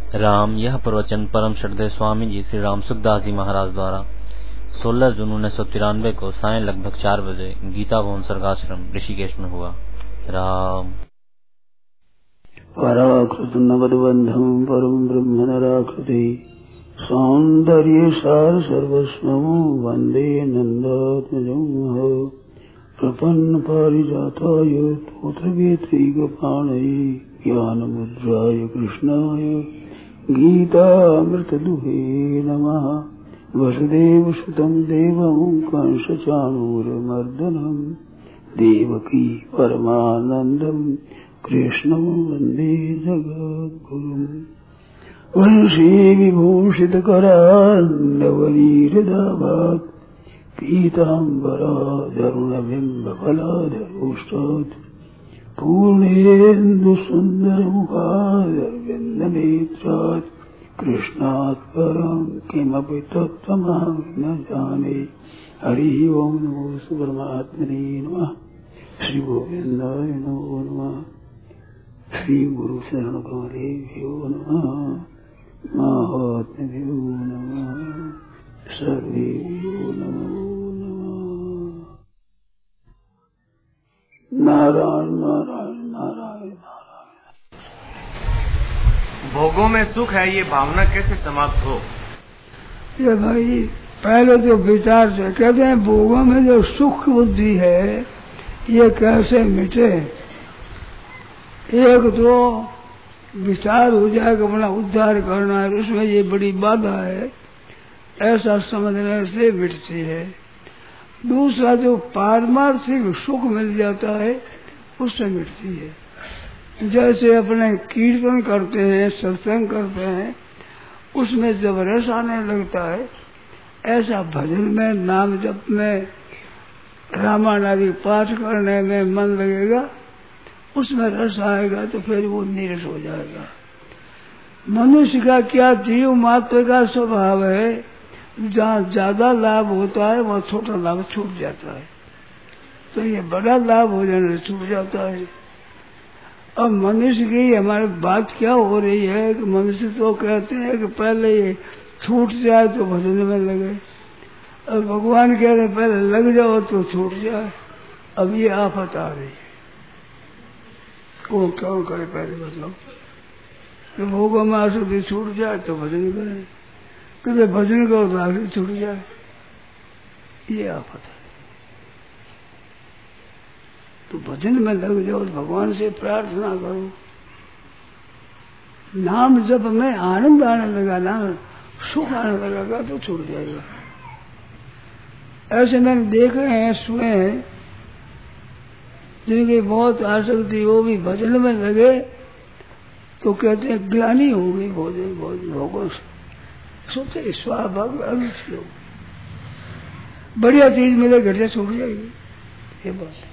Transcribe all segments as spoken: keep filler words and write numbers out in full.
राम। यह प्रवचन परम श्रद्धेय स्वामी जी श्री राम सुखदास जी महाराज द्वारा सोलह जून उन्नीस सौ तिरानवे को सायं लगभग चार बजे गीता भवन सर्गाश्रम ऋषिकेश में हुआ। राम। पराकृत नवद्बंधम परम ब्रह्म नराकृति सौंदर्य सार सर्वस्वं वंदे नंदात्मजं प्रपन्न पारिजाताय तोत्रवेत्रैकपाणये ज्ञानमुद्राय कृष्णाय गीतामृतदुहे नमः। वसुदेवसुतं देवं कंसचाणूरमर्दनं देवकी परमानन्दं कृष्णं वन्दे जगद्गुरुम्। वंशी विभूषितकरान्नवनीहृदाभात् पीताम्बराधरुणबिम्बफलाधरोष्टात् पूर्णेन्दुसुन्दरमुखादरविन्दनेत्रात् कृष्णात् परं किमपि तत्त्वमहं न जाने। हरि ओं नमो परमात्मने नमः। श्री गोविन्दाय नमो नमः। श्री गुरु शरण कमलेभ्यो नमः। महात्म्यो नमः। सर्वेभ्यो नमो नमः। नारायण नारायण नारायण नारायण। भोगों में सुख है, ये भावना कैसे समाप्त हो? ये भाई पहले तो विचार से कहते हैं भोगों में जो सुख बुद्धि है ये कैसे मिटे। एक तो विचार हो जाएगा अपना उद्धार करना है, उसमें ये बड़ी बाधा है, ऐसा समझने से मिटती है। दूसरा जो पारमार्थिक सुख मिल जाता है उससे मिटती है। जैसे अपने कीर्तन करते हैं, सत्संग करते हैं, उसमें जब रस आने लगता है, ऐसा भजन में, नाम जप में, रामायण आदि पाठ करने में मन लगेगा, उसमें रस आएगा तो फिर वो नीरस हो जाएगा। मनुष्य का क्या जीव मात्र का स्वभाव है, जहाँ ज्यादा लाभ होता है वहाँ छोटा लाभ छूट जाता है, तो ये बड़ा लाभ हो जाने से छूट जाता है। अब मनुष्य की हमारी बात क्या हो रही है कि मनुष्य तो कहते हैं कि पहले ये छूट जाए तो भजन में लगे, और भगवान कह रहे पहले लग जाओ तो छूट जाए। अब ये आफत आ रही है, कौन कौन करे पहले बताओ। कि भोगों में आसक्ति छूट जाए तो भजन करें, कभी भजन करो तो आसक्ति छूट जाए, ये आफत है। तो भजन में लग जाओ, भगवान से प्रार्थना करो, नाम जप में आनंद आने लगा, नाम सुख आने लगेगा तो छूट जाएगा। ऐसे मैंने देखे हैं, सुने हैं, जिनकी बहुत आसक्ति वो भी भजन में लगे तो कहते हैं ग्लानि हो गई भोजन भोगों से, सोचते स्वाभाविक अवश्य हो, बढ़िया चीज मिले घर से छूट जाएगी, ये बात है।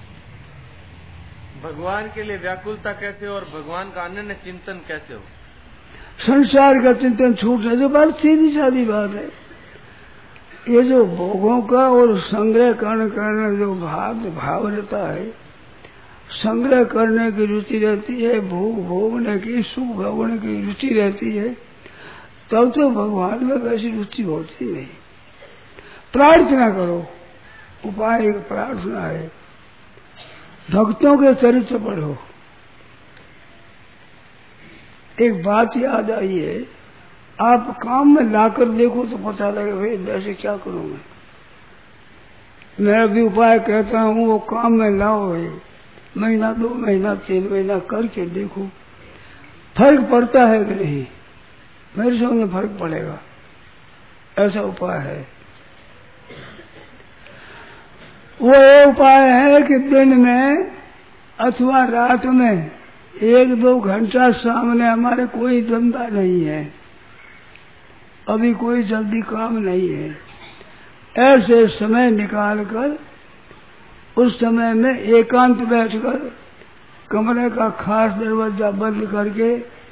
भगवान के लिए व्याकुलता कैसे और भगवान का अनन्य चिंतन कैसे हो? संसार का चिंतन छूटने जो बात सीधी सादी बात है। ये जो भोगों का और संग्रह करने करने जो भाव भाव रहता है, संग्रह करने की रुचि रहती है, भोग भोगने की, सुख भोगने की रुचि रहती है, तब तो भगवान में वैसी रुचि होती नहीं। प्रार्थना करो, उपाय एक प्रार्थना है, भक्तों के चरित्र पढ़ो। एक बात याद आई है, आप काम में लाकर देखो तो पता लगे भाई वैसे क्या करूं मैं। मैं भी उपाय कहता हूँ वो काम में लाओ भाई, महीना दो महीना तीन महीना करके देखो फर्क पड़ता है कि नहीं, मेरे सामने फर्क पड़ेगा, ऐसा उपाय है। वो ये उपाय है कि दिन में अथवा रात में एक दो घंटा सामने हमारे कोई धंधा नहीं है, अभी कोई जल्दी काम नहीं है, ऐसे समय निकालकर उस समय में एकांत बैठकर कमरे का खास दरवाजा बंद करके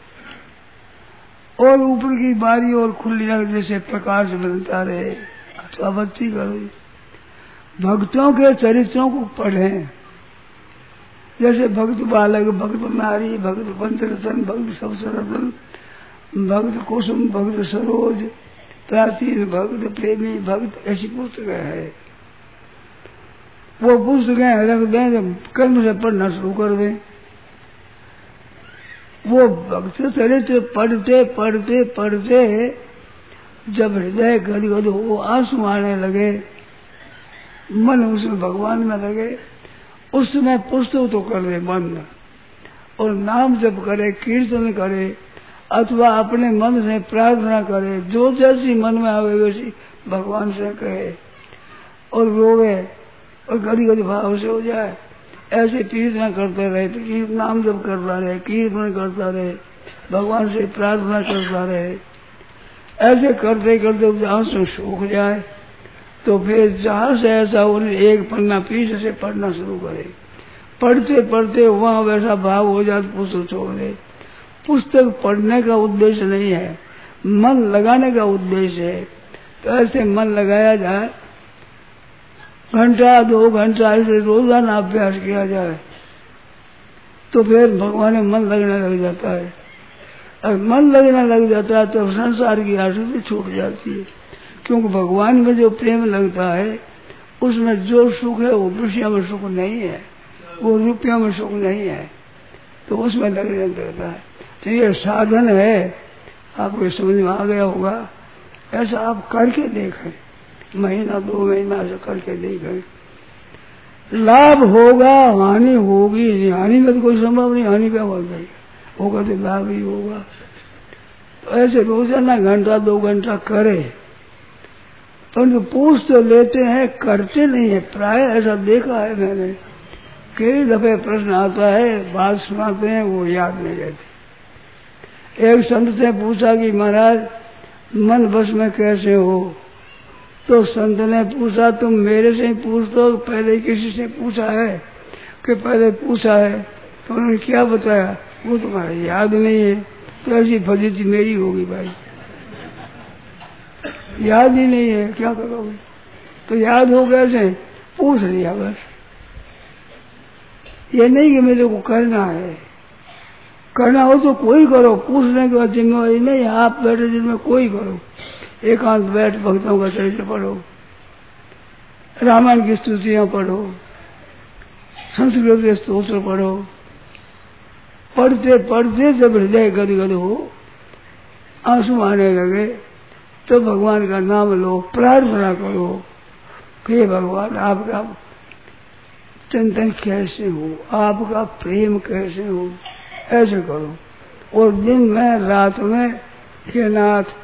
और ऊपर की बारी और खुली रख, जैसे प्रकाश मिलता रहे, अथवा बत्ती करो, भक्तों के चरित्रों को पढ़ें। जैसे भक्त बालक, भक्त नारी, भक्त पंचरतन, भक्त सबसरतन, भक्त कुसुम, भक्त सरोज, प्राचीन भक्त, प्रेमी भक्त, ऐसी पुस्तकें है। वो पुस्तकें रख दें, कर्म से पढ़ना शुरू कर दें। वो भक्त चरित्र पढ़ते पढ़ते पढ़ते जब हृदय गदगद हो, आंसू आने लगे, मन उसमें भगवान में लगे, उस समय पुस्तक तो कर दे बंद और नाम जप करे, कीर्तन करे अथवा अपने मन से प्रार्थना करे, जो जैसी मन में आवे वैसी भगवान से कहे और रोवे और गदी गदी भाव से हो जाए। ऐसे कीर्तन करते रहे, तो नाम जप करता रहे, कीर्तन करता रहे, भगवान से प्रार्थना करता रहे। ऐसे करते करते आंसू सूख जाए तो फिर जहां से ऐसा उन्हें एक पन्ना पीछे से पढ़ना शुरू करे। पढ़ते पढ़ते वहां वैसा भाव हो जाए तो पुस्तक छोड़ दे। पुस्तक पढ़ने का उद्देश्य नहीं है, मन लगाने का उद्देश्य है। तो ऐसे मन लगाया जाए, घंटा दो घंटा ऐसे रोजाना अभ्यास किया जाए तो फिर भगवान में मन लगने लग जाता है। और मन लगने लग जाता है तो संसार की आसक्ति छूट जाती है, क्योंकि भगवान में जो प्रेम लगता है उसमें जो सुख है वो विषय में सुख नहीं है, वो रुपयों में सुख नहीं है, तो उसमें लगने लगता है। तो ये साधन है, आपको समझ में आ गया होगा। ऐसा आप करके देखें, महीना दो महीना से करके देखें। लाभ होगा, हानि होगी, हानि में तो कोई संभव नहीं, हानि क्या बोल रही होगा तो लाभ ही होगा। तो ऐसे रोजाना घंटा दो घंटा करे, परंतु पूछ तो लेते हैं, करते नहीं है। प्राय ऐसा देखा है मैंने, कई दफे प्रश्न आता है, बात सुनाते हैं, वो याद नहीं रहती। एक संत से पूछा कि महाराज मन बस में कैसे हो, तो संत ने पूछा तुम मेरे से ही पूछ दो, पहले किसी से पूछा है कि पहले पूछा है? तो उन्होंने क्या बताया, वो तुम्हारा याद नहीं है। तो ऐसी फजीती मेरी होगी भाई, याद ही नहीं है, क्या करोगे? तो याद हो कैसे? पूछ लिया बस। ये नहीं कि मेरे को करना है, करना हो तो कोई करो, पूछने के बाद जिम्मेवारी नहीं। आप बैठे जिनमें कोई करो, एकांत बैठ भक्तों का चरित्र पढ़ो, रामायण की स्तुतियां पढ़ो, संस्कृत के स्तोत्र पढ़ो। पढ़ते पढ़ते जब हृदय गदगद हो, आंसू आने लगे, तो भगवान का नाम लो, प्रार्थना करो कि हे भगवान आपका चिंतन कैसे हो, आपका प्रेम कैसे हो, ऐसे करो। और दिन में रात में हे नाथ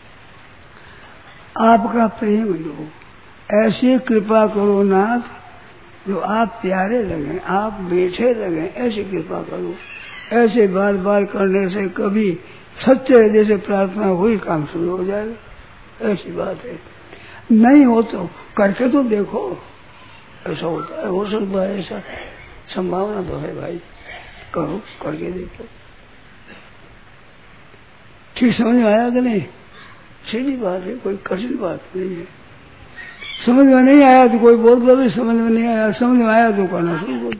आपका प्रेम दो, ऐसी कृपा करो नाथ जो आप प्यारे लगे, आप मीठे लगे, ऐसी कृपा करो। ऐसे बार बार करने से कभी सच्चे जैसे प्रार्थना हुई काम शुरू हो जाएगा, ऐसी बात है। नहीं हो तो करके तो देखो, ऐसा होता है, हो सकता है, ऐसा संभावना तो है भाई, करो, करके देखो। ठीक समझ में आया कि नहीं? सीधी बात है, कोई कठिन बात नहीं है। समझ में नहीं आया तो कोई बोल दो, समझ में नहीं आया, समझ में आया तो करना शुरू कर।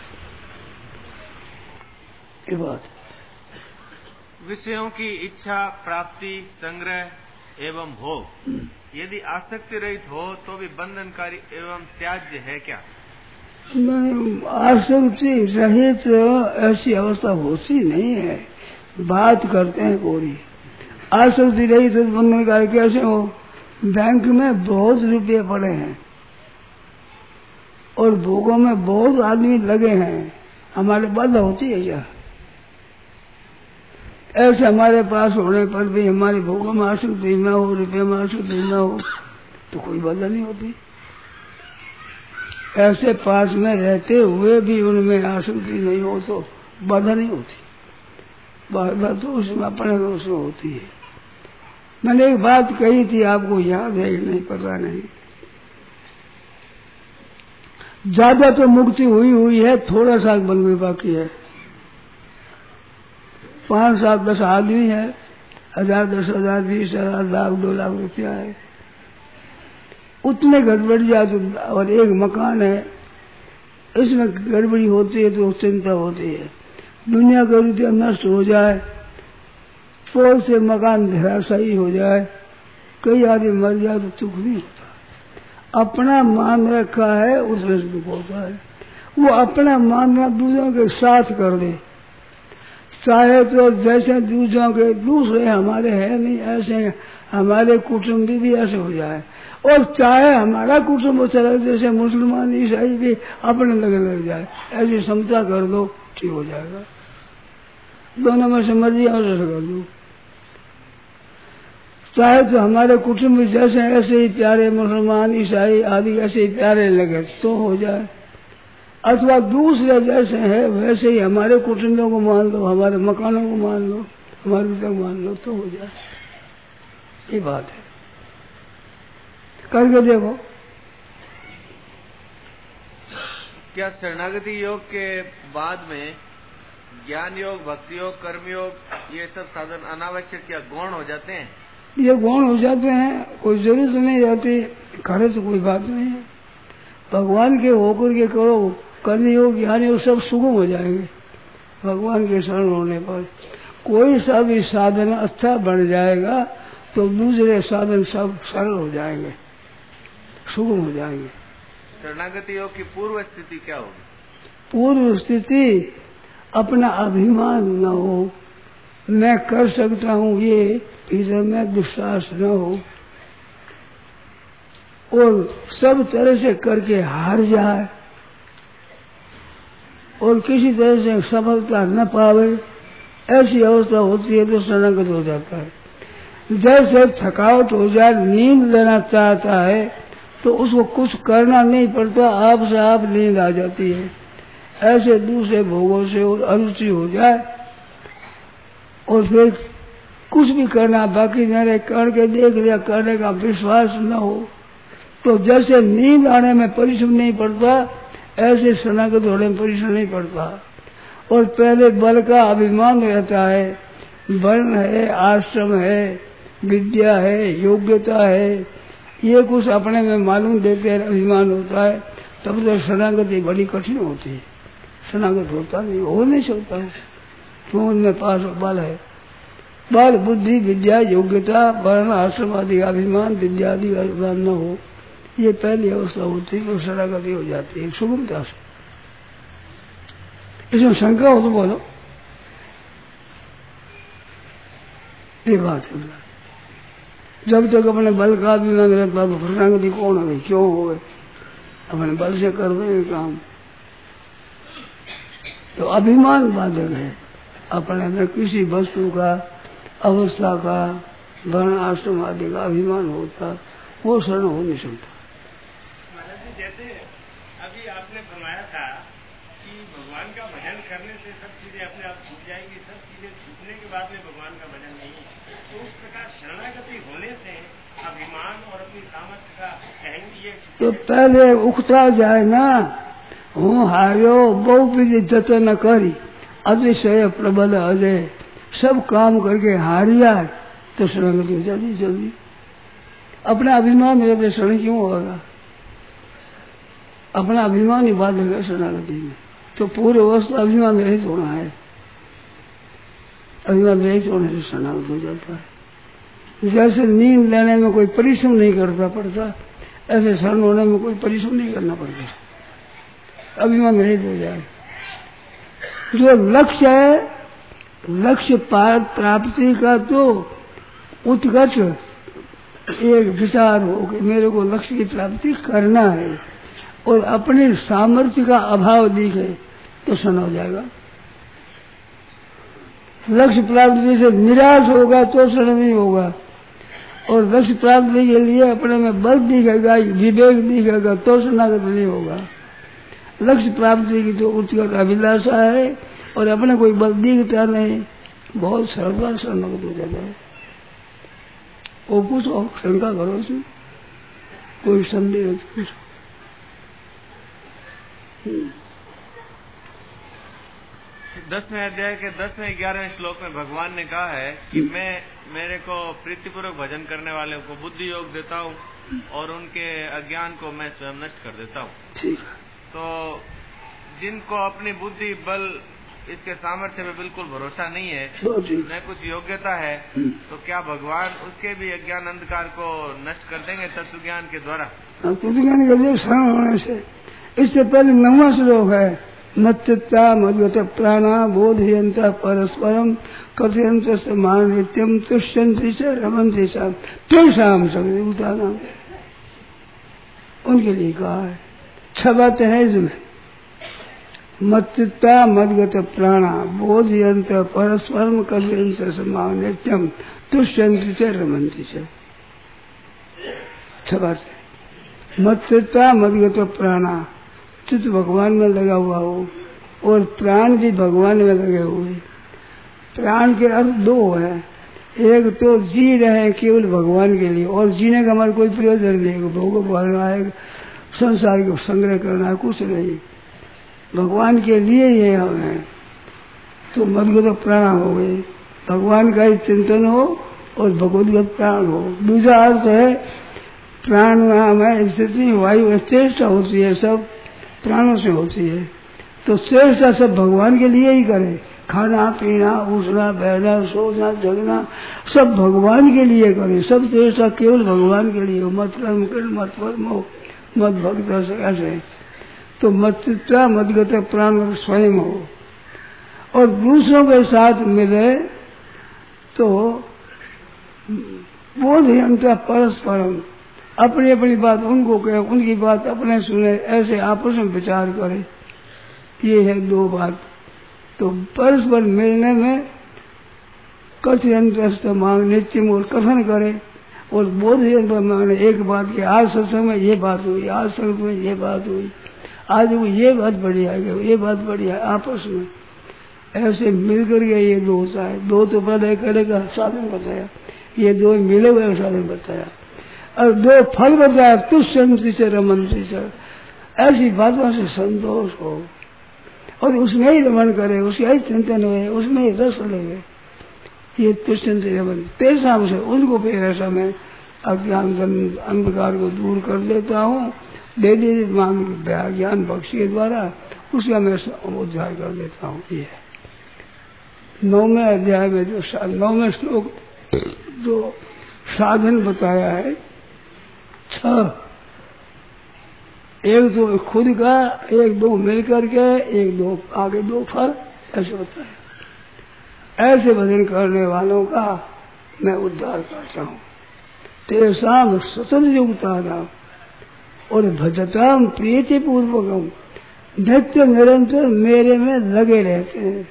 ये बात विषयों की इच्छा, प्राप्ति, संग्रह एवं भोग यदि आसक्ति रहित हो तो भी बंधनकारी एवं त्याज्य है क्या? नहीं, आसक्ति रहित ऐसी अवस्था होती नहीं है, बात करते हैं पूरी। आसक्ति रहित बंधनकारी कैसे हो? बैंक में बहुत रुपये पड़े हैं और भोगों में बहुत आदमी लगे हैं, हमारे बाधा होती है क्या? ऐसे हमारे पास होने पर भी हमारे भोगों में आसक्ति न हो, रुपये में आसक्ति न हो, तो कोई बाधा नहीं होती। ऐसे पास में रहते हुए भी उनमें आसक्ति नहीं हो तो बाधा नहीं होती। बाधा तो उसमें अपने दोष में होती है। मैंने एक बात कही थी, आपको याद है कि नहीं पता नहीं। ज्यादा तो मुक्ति हुई हुई है, थोड़ा सा बंद बाकी है। पांच सात दस आदमी है, हजार दस हजार बीस हजार लाख दो लाख रुपया है, उतने गड़बड़ जाए तो। और एक मकान है, इसमें गड़बड़ी होती है तो चिंता होती है। दुनिया का रुपया नष्ट हो जाए तो से मकान धराशायी हो जाए, कई आदमी मर जाए तो दुख नहीं होता। अपना मान रखा है उसमें दुख होता है। वो अपना मानना दूसरों के साथ कर दे, चाहे तो जैसे दूसरों के दूसरे हमारे है नहीं ऐसे हमारे कुटुंबी भी ऐसे हो जाए, और चाहे हमारा कुटुंब चले जैसे मुसलमान ईसाई भी अपने लगे लग जाए, ऐसी समझा कर दो, ठीक हो जाएगा। दोनों में से मर्जी और कर दो। चाहे तो हमारे कुटुंब जैसे ऐसे ही प्यारे मुसलमान ईसाई आदि ऐसे ही प्यारे लगे तो हो जाए, अथवा दूसरे जैसे है वैसे ही हमारे कुटुंबों को मान लो, हमारे मकानों को मान लो, हमारे पिता को मान लो तो हो जाए। ये बात है, करके देखो। क्या शरणागति योग के बाद में ज्ञान योग, भक्ति योग, कर्म योग ये सब साधन अनावश्यक या गौण हो जाते हैं? ये गौण हो जाते हैं, कोई जरूरत नहीं जाती, करे तो कोई बात नहीं है। भगवान के होकर के करो, कर्म योग ज्ञान योग सब सुगम हो जाएंगे। भगवान के शरण होने पर कोई सा भी साधन अच्छा बढ़ जाएगा तो दूसरे साधन सब सरल हो जाएंगे, सुगम हो जाएंगे। शरणागति योग की पूर्व स्थिति क्या होगी? पूर्व स्थिति अपना अभिमान न हो, मैं कर सकता हूँ ये भीतर में विश्वास न हो, और सब तरह से करके हार जाए और किसी तरह से सफलता न पावे, ऐसी अवस्था होती है तो शरणागत हो जाता है। जैसे थकावट हो जाए, नींद लेना चाहता है तो उसको कुछ करना नहीं पड़ता, आप से आप नींद आ जाती है। ऐसे दूसरे भोगों से और अरुचि हो जाए और फिर कुछ भी करना बाकी न रहे, करके देख लिया, करने का विश्वास न हो, तो जैसे नींद आने में परिश्रम नहीं पड़ता ऐसे शरणागत होने में परिश्रम नहीं पड़ता। और पहले बल का अभिमान रहता है, वर्ण है, आश्रम है, विद्या है, योग्यता है, ये कुछ अपने में मालूम देते हैं, अभिमान होता है, तब तो शरणागति बड़ी कठिन होती है। शरणागत होता नहीं, हो नहीं सकता, क्यों? उनमें पास बल है, बल, बुद्धि, विद्या, योग्यता, वर्ण, आश्रम आदि अभिमान, विद्या आदि अभिमान न हो, ये पहली अवस्था होती है तो शरणागति हो जाती है सुगमता से। इसमें शंका हो तो बोलो, ये बात है। जब तक अपने बल का भी न रहता तो शरणागति कौन हो गई, क्यों हो गए? अपने बल से कर देंगे काम, तो अभिमान बाधक है। अपने में किसी वस्तु का, अवस्था का, वर्ण आश्रम आदि का अभिमान होता, वो शरण हो नहीं सकता। जैसे अभी आपने फरमाया था कि भगवान का भजन करने से सब चीजें अपने आप छूट जाएंगी, सब चीजें छूटने के बाद में भगवान का भजन नहीं, तो उस प्रकार शरणागति होने से अभिमान और अपनी सामर्थ्य का अहंगी ये तो पहले उखता जाए ना, हूँ हारो बहु विधि जतन करी अतिशय प्रबल अजय, सब काम करके हारिया तो शरणागति हो जाती जल्दी। अपना अभिमान रहते शरण क्यों होगा? अपना अभिमान ही बाधक है शरणागति में, तो पूरे अवस्था अभिमान रहित होना है, अभिमान रहित होने से शरणागत हो जाता है। जैसे नींद लेने में कोई परिश्रम नहीं करना पड़ता, ऐसे शरण होने में कोई परिश्रम नहीं करना पड़ता, अभिमान रहित हो जाए। जो लक्ष्य है, लक्ष्य प्राप्ति का तो उत्कट एक विचार हो कि मेरे को लक्ष्य की प्राप्ति करना है, और अपने सामर्थ्य का अभाव दिखे तो शरण हो जाएगा। लक्ष्य प्राप्ति से निराश होगा तो शरण नहीं होगा, और लक्ष्य प्राप्ति के लिए अपने में बल दिखेगा, विवेक दिखेगा तो शरणागत नहीं होगा। लक्ष्य प्राप्ति की तो उत्कट अभिलाषा है और अपने कोई बल दिखता नहीं, बहुत सरल शरणागत हो जाता है। वो पूछो, शंका करो उसमें, कोई संदेह पूछो। दसवें अध्याय के दसवें ग्यारहवें श्लोक में भगवान ने कहा है कि मैं मेरे को प्रीतिपूर्वक भजन करने वाले को बुद्धि योग देता हूँ और उनके अज्ञान को मैं स्वयं नष्ट कर देता हूँ। ठीक है। तो जिनको अपनी बुद्धि बल इसके सामर्थ्य पे बिल्कुल भरोसा नहीं है, तो न कुछ योग्यता है, तो क्या भगवान उसके भी अज्ञान अंधकार को नष्ट कर देंगे तत्व ज्ञान के द्वारा? तत्व ज्ञान के लिए शरण होने से। इससे पहले नौवां श्लोक है, मत्तता मद्गत प्राणा बोधयंत परस्परम कथयंत समान नित्यम तुष्यंति च रमन्ति च तेषाम सगुतानाम। उनके लिए कहा है। छह बातें हैं इसमें। मत्तता मद्गत प्राणा बोधयंत परस्परम कथयंत समान नित्यम तुष्यंति च रमन्ति च। छह बातें। मत्तता मद्गत प्राणा, चित्त भगवान में लगा हुआ हो और प्राण भी भगवान में लगे हुए। प्राण के अर्थ दो है, एक तो जी रहे केवल भगवान के लिए, और जीने का हमारा कोई प्रयोजन नहीं, भोग भरना है, संसार को संग्रह करना है, कुछ नहीं, भगवान के लिए ही है हमें। तो मदगत प्राण हो गए, भगवान का ही चिंतन हो और भगवदगत प्राण हो। दूसरा अर्थ है प्राण नाम है स्थिति वायु श्रेष्ठ होती है, सब प्राणों से होती है, तो श्रेष्ठ सब भगवान के लिए ही करे। खाना पीना उठना बैठना सोना जगना सब भगवान के लिए करे, सब श्रेष्ठ केवल भगवान के लिए हो। मत कर्म कर मत कर्म हो मत भक्त ऐसे। तो मत्ता मदगत प्राण स्वयं हो और दूसरों के साथ मिले तो बोधयंत परस्परम, अपनी अपनी बात उनको कहे, उनकी बात अपने सुने, ऐसे आपस में विचार करे। ये है दो बात। तो परस्पर मिलने में कथयंत मांग नित्य और कथन करे और बोधयंत मांगने एक बात के, आज सत्संग में ये बात हुई, आज सत्संग में ये बात हुई, आज वो ये बात बढ़िया है, ये बात बढ़िया है, आपस में ऐसे मिलकर के ये दो होता है। दो तो पहले करेगा साधन बताया, ये दो मिले हुए साधन बताया, और दो फल बताया, तुष्यंति से रमन्ति से, ऐसी बातों से संतोष हो और उसमें ही रमन करे, उसका ही चिंतन हुए, उसमें ही रस लगे। ये तुष्यंति रमन तेरह से उनको फिर ऐसा मैं अज्ञान अंधकार को दूर कर देता हूँ, दे दे मांग ज्ञान बख्शी के द्वारा उसका मैं उद्धार कर देता हूँ। ये नौवें अध्याय में जो नौवें श्लोक जो साधन बताया है छह, एक दो खुद का, एक दो मिलकर के, एक दो आगे दो फल, ऐसे बताया। ऐसे भजन करने वालों का मैं उद्धार करता हूँ। तेसाम सतत युक्तानाम और भजताम प्रीति पूर्वकम, नित्य निरंतर मेरे में लगे रहते हैं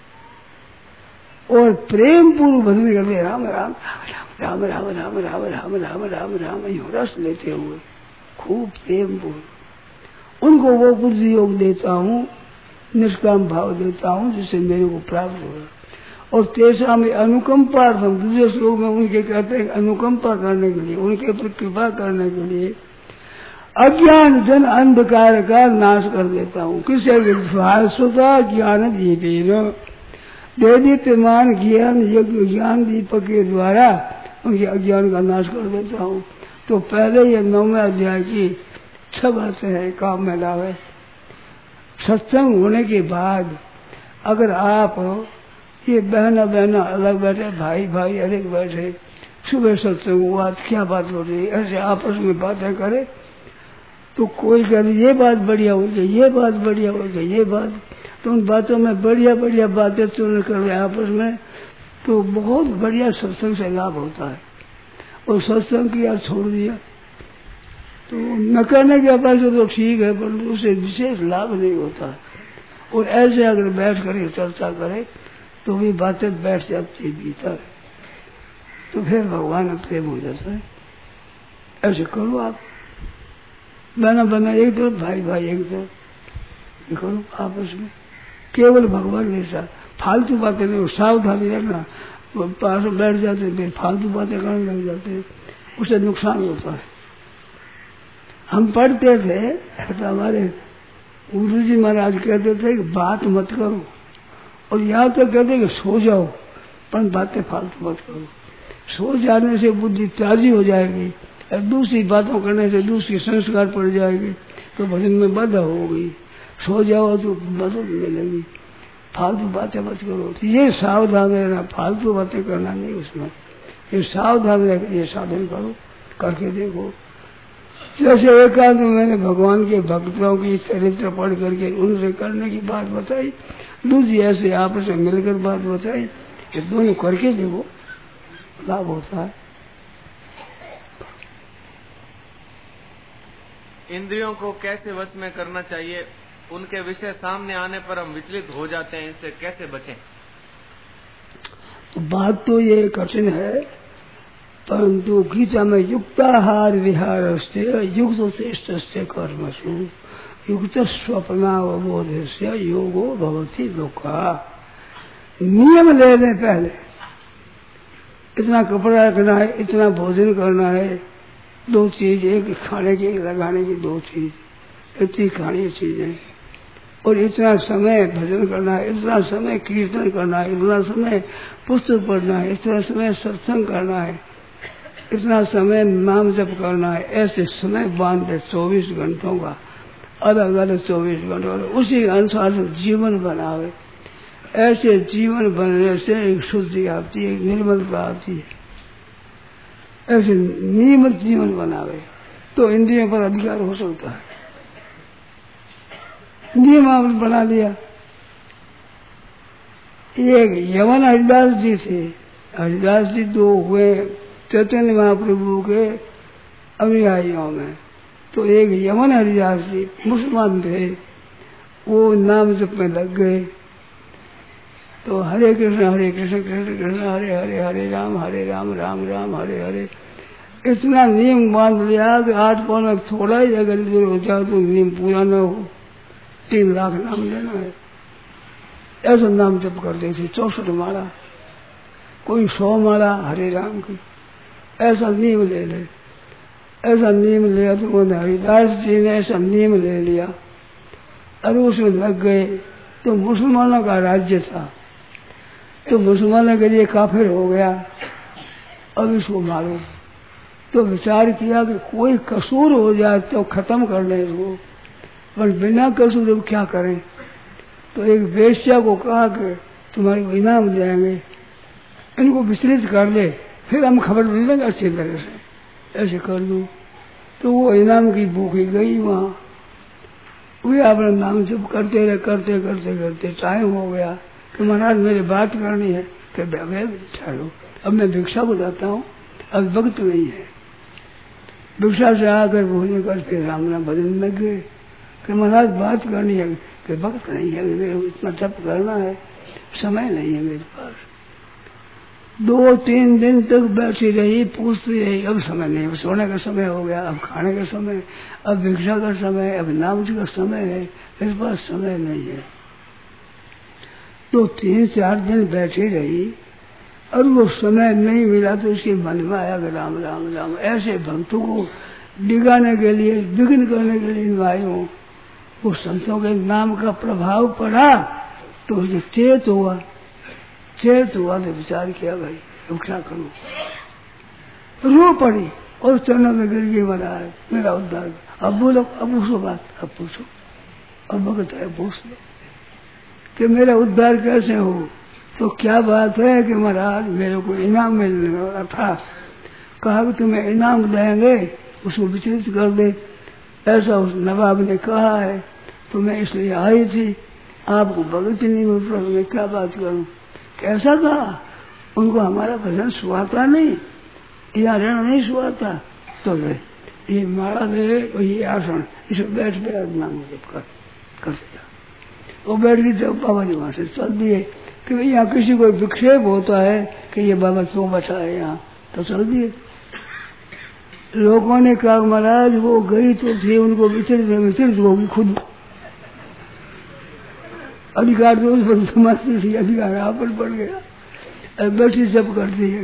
और प्रेम पूर्व भजन करते, राम राम राम राम राम राम राम राम राम राम यूं रस लेते हुए खूब प्रेम पूर्व उनको वो बुद्धि योग देता हूँ, निष्काम भाव देता हूँ, जिससे मेरे को प्राप्त होगा। और तेसा में अनुकंपा, दूसरे श्लोक में उनके कहते हैं अनुकंपा करने के लिए, उनके पर कृपा करने के लिए अज्ञान जन अंधकार का नाश कर देता हूँ। किसे भाषुता ज्ञान दीपेन, दे दीप्यमान ज्ञान यज्ञ ज्ञान दीपक के द्वारा उनके अज्ञान का नाश कर देता हूँ। तो पहले ये नौवें अध्याय की छह बातें हैं काम में लावे। सत्संग होने के बाद अगर आप ये बहना बहना अलग बैठे, भाई भाई अलग बैठे, सुबह सत्संग हुआ क्या बात हो रही, ऐसे आपस में बातें करे तो कोई करे ये बात बढ़िया हो गई, ये बात बढ़िया हो गई, ये बात, तो उन बातों में बढ़िया बढ़िया बातें चुन कर आपस में, तो बहुत बढ़िया सत्संग से लाभ होता है। और सत्संग किया छोड़ दिया तो न करने के अपेक्षा तो ठीक है, परंतु उससे विशेष लाभ नहीं होता। और ऐसे अगर बैठ कर चर्चा करे तो भी बातें बैठ जाती भीतर, तो फिर भगवान प्रेम हो जाता है। ऐसे करो आप, बना बना एक तरफ, भाई भाई एक तरफ, करो आपस में केवल भगवान के साथ, फालतू बातें नहीं। सावधानी रखना, पास में बैठ जाते हैं फिर फालतू बातें करने लग जाते हैं, उससे नुकसान होता है। हम पढ़ते थे तो हमारे गुरु जी महाराज कहते थे कि बात मत करो, और यहाँ तो कहते कि सो जाओ, पर बातें फालतू मत करो। सो जाने से बुद्धि ताजी हो जाएगी, और दूसरी बातों करने से दूसरी संस्कार पड़ जाएगी, तो भजन में बाधा होगी। सो जाओ तो मदद मिलेगी, फालतू बातें मत करो। तो ये सावधान रहना, फालतू बातें करना नहीं उसमें, ये सावधान रहकर ये साधन करो, करके देखो। जैसे एकांत मैंने भगवान के भक्तों की चरित्र पढ़ करके उनसे करने की बात बताई, दूसरी ऐसे आपस में मिलकर बात बताई, ये दोनों करके देखो, लाभ होता है। इंद्रियों को कैसे वश में करना चाहिए? उनके विषय सामने आने पर हम विचलित हो जाते हैं, इससे कैसे बचें? तो बात तो ये कठिन है, परंतु गीता में युक्ताहार विहार से युक्त चेष्ट से कर्मसु युक्त स्वप्नावबोध से योगो भवति दुखा। नियम ले लें पहले, इतना कपड़ा रखना है, इतना भोजन करना है, दो चीज, एक खाने की एक लगाने की दो चीज, इतनी खानी चीजें, और इतना समय भजन करना है, इतना समय कीर्तन करना है, इतना समय पुस्तक पढ़ना है, इतना समय सत्संग करना है, इतना समय नाम जप करना है। ऐसे समय बांध दे चौबीस घंटों का, अलग अलग चौबीस घंटों, उसी अनुसार से जीवन बनावे। ऐसे जीवन बनने से एक शुद्धि आती है, एक निर्मलता आती है। ऐसे नियमित जीवन बनावे तो इंद्रियों पर अधिकार हो सकता है। नियम आपने बना लिया। एक यवन हरिदास जी थे, हरिदास जी दो हुए चैतन्य महाप्रभु के अनुयायियों में, तो एक यमन हरिदास जी मुसलमान थे, वो नाम जप में लग गए, तो हरे कृष्ण हरे कृष्ण कृष्ण कृष्ण हरे हरे हरे राम हरे राम राम राम हरे हरे, इतना नियम बांध लिया कि आठ पौना थोड़ा ही अगर इधर हो जाए तो नियम पूरा न हो, तीन लाख नाम लेना है, ऐसा नाम जप करते थे। चौसठ माला, कोई सौ माला हरे राम की, ऐसा नियम ले ले। ऐसा नियम लिया तो उन्होंने हरिदास जी ने ऐसा नियम ले लिया और उसमें लग गए। तो मुसलमानों का राज्य था, तो मुसलमानों के लिए काफिर हो गया। अब इसको मारो, तो विचार किया कि कोई कसूर हो जाए तो खत्म कर ले इसको, पर बिना कसूर अब क्या करें। तो एक वेश्या को कहा कि तुम्हारे को इनाम देंगे, इनको विचलित कर ले, फिर हम खबर ले लेंगे अच्छी तरह से, ऐसे कर दो। तो वो इनाम की भूखी गई वहां, वे अपना नाम जब करते रहे, करते करते करते टाइम हो गया कि महाराज मेरी बात करनी है, कि चलो अब मैं भिक्षा को जाता हूँ, अब वक्त नहीं है। भिक्षा से आकर भोजन कर फिर राम नाम भजन लग गए कि महाराज बात करनी है, कि वक्त नहीं है, मेरे इतना जप करना है, समय नहीं है मेरे पास। दो तीन दिन तक बैठी रही, पूछती रही, अब समय नहीं, अब सोने का समय हो गया, अब खाने का समय, अब भिक्षा का समय, अब नाम का समय है, मेरे पास समय नहीं है। तो तीन चार दिन बैठी रही और वो समय नहीं मिला, तो उसके मन में आया कि राम राम राम, ऐसे भक्तों को डिगाने के लिए, विघ्न करने के लिए आई हूँ। वो संतों के नाम का प्रभाव पड़ा तो उसे चेत हुआ, चेत हुआ तो विचार किया भाई अब क्या करूं, रो पड़ी और चरणों में गिर गई, महाराज मेरा उद्धार। अब बोलो, अब पूछो बात, अब पूछो, अब वक्त है पूछ लो कि मेरा उद्धार कैसे हो। तो क्या बात है कि महाराज मेरे को इनाम मिलने वाला था, कहा कि तुम्हें इनाम देंगे, उसको विचलित कर दे, ऐसा उस नवाब ने कहा है, तो मैं इसलिए आई थी, आपको भगत नहीं मिल रहा, मैं क्या बात करूं। कैसा कहा, उनको हमारा भजन सुहाता नहीं, यहाँ रहना नहीं सुहाता, तो ये माला दे और ये आसन, इसे बैठ बैठ नाम कर कर दिया। वो बैठ गई, जब बाबा जी वहां से चल दिए कि यहाँ किसी को विक्षेप होता है कि ये बाबा क्यों बैठा है यहाँ, तो चल दिए। लोगों ने कहा महाराज वो गई तो थी, उनको विचलित विचलित होगी खुद, अधिकार तो उस पर समझती थी, अधिकार आप पर पड़ गया, बैठी जब कर दिए।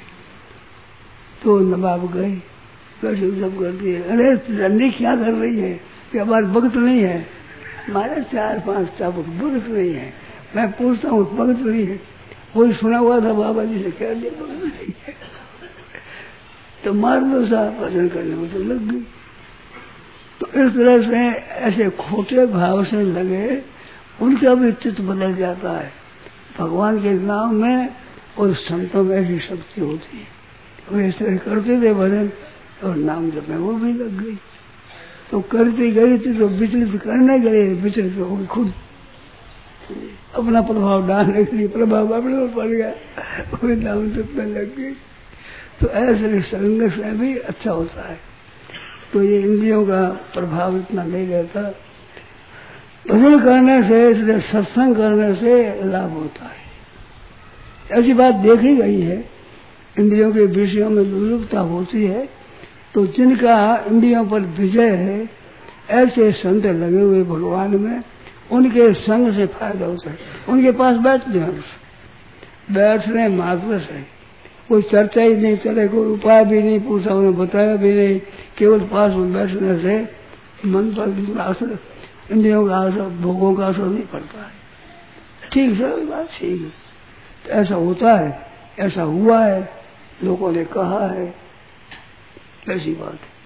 तो नवाब गए, बैठी जब कर दिए। अरे रंडी क्या कर रही है कि हमारे वक्त नहीं है, हमारे चार पांच चाबुक वक्त नहीं है। मैं पूछता हूँ वक्त नहीं है, कोई सुना हुआ था बाबा जी से, कह दिया वक्त नहीं है, तो मार दो साहब, भजन करने में तो लग गई। तो इस तरह से ऐसे खोटे भाव से लगे उनका भी चित्त बदल जाता है। भगवान के नाम में और संतों में ऐसी शक्ति होती है। वे इस तरह करते थे भजन और नाम जब में वो भी लग गई। तो करती गई थी तो विचलित करने गए, विचलित हो गई खुद, अपना प्रभाव डालने के लिए प्रभाव अपने पर पड़ गया, वो नाम जब में लग गई। तो ऐसे संग से भी अच्छा होता है। तो ये इंद्रियों का प्रभाव इतना नहीं रहता। भजन करने से, इसलिए सत्संग करने से लाभ होता है। ऐसी बात देखी गई है, इंद्रियों के विषयों में विरूपता होती है तो जिनका इंद्रियों पर विजय है, ऐसे संत लगे हुए भगवान में, उनके संग से फायदा होता है। उनके पास बैठते हैं, बैठने मात्र से कोई चर्चा ही नहीं चले, कोई उपाय भी नहीं पूछा, उन्हें बताया भी नहीं, केवल पास में बैठने से मन पर असर, इंद्रियों का असर, भोगों का असर नहीं पड़ता है। ठीक है, बात ठीक है। तो ऐसा होता है, ऐसा हुआ है, लोगों ने कहा है, ऐसी बात है।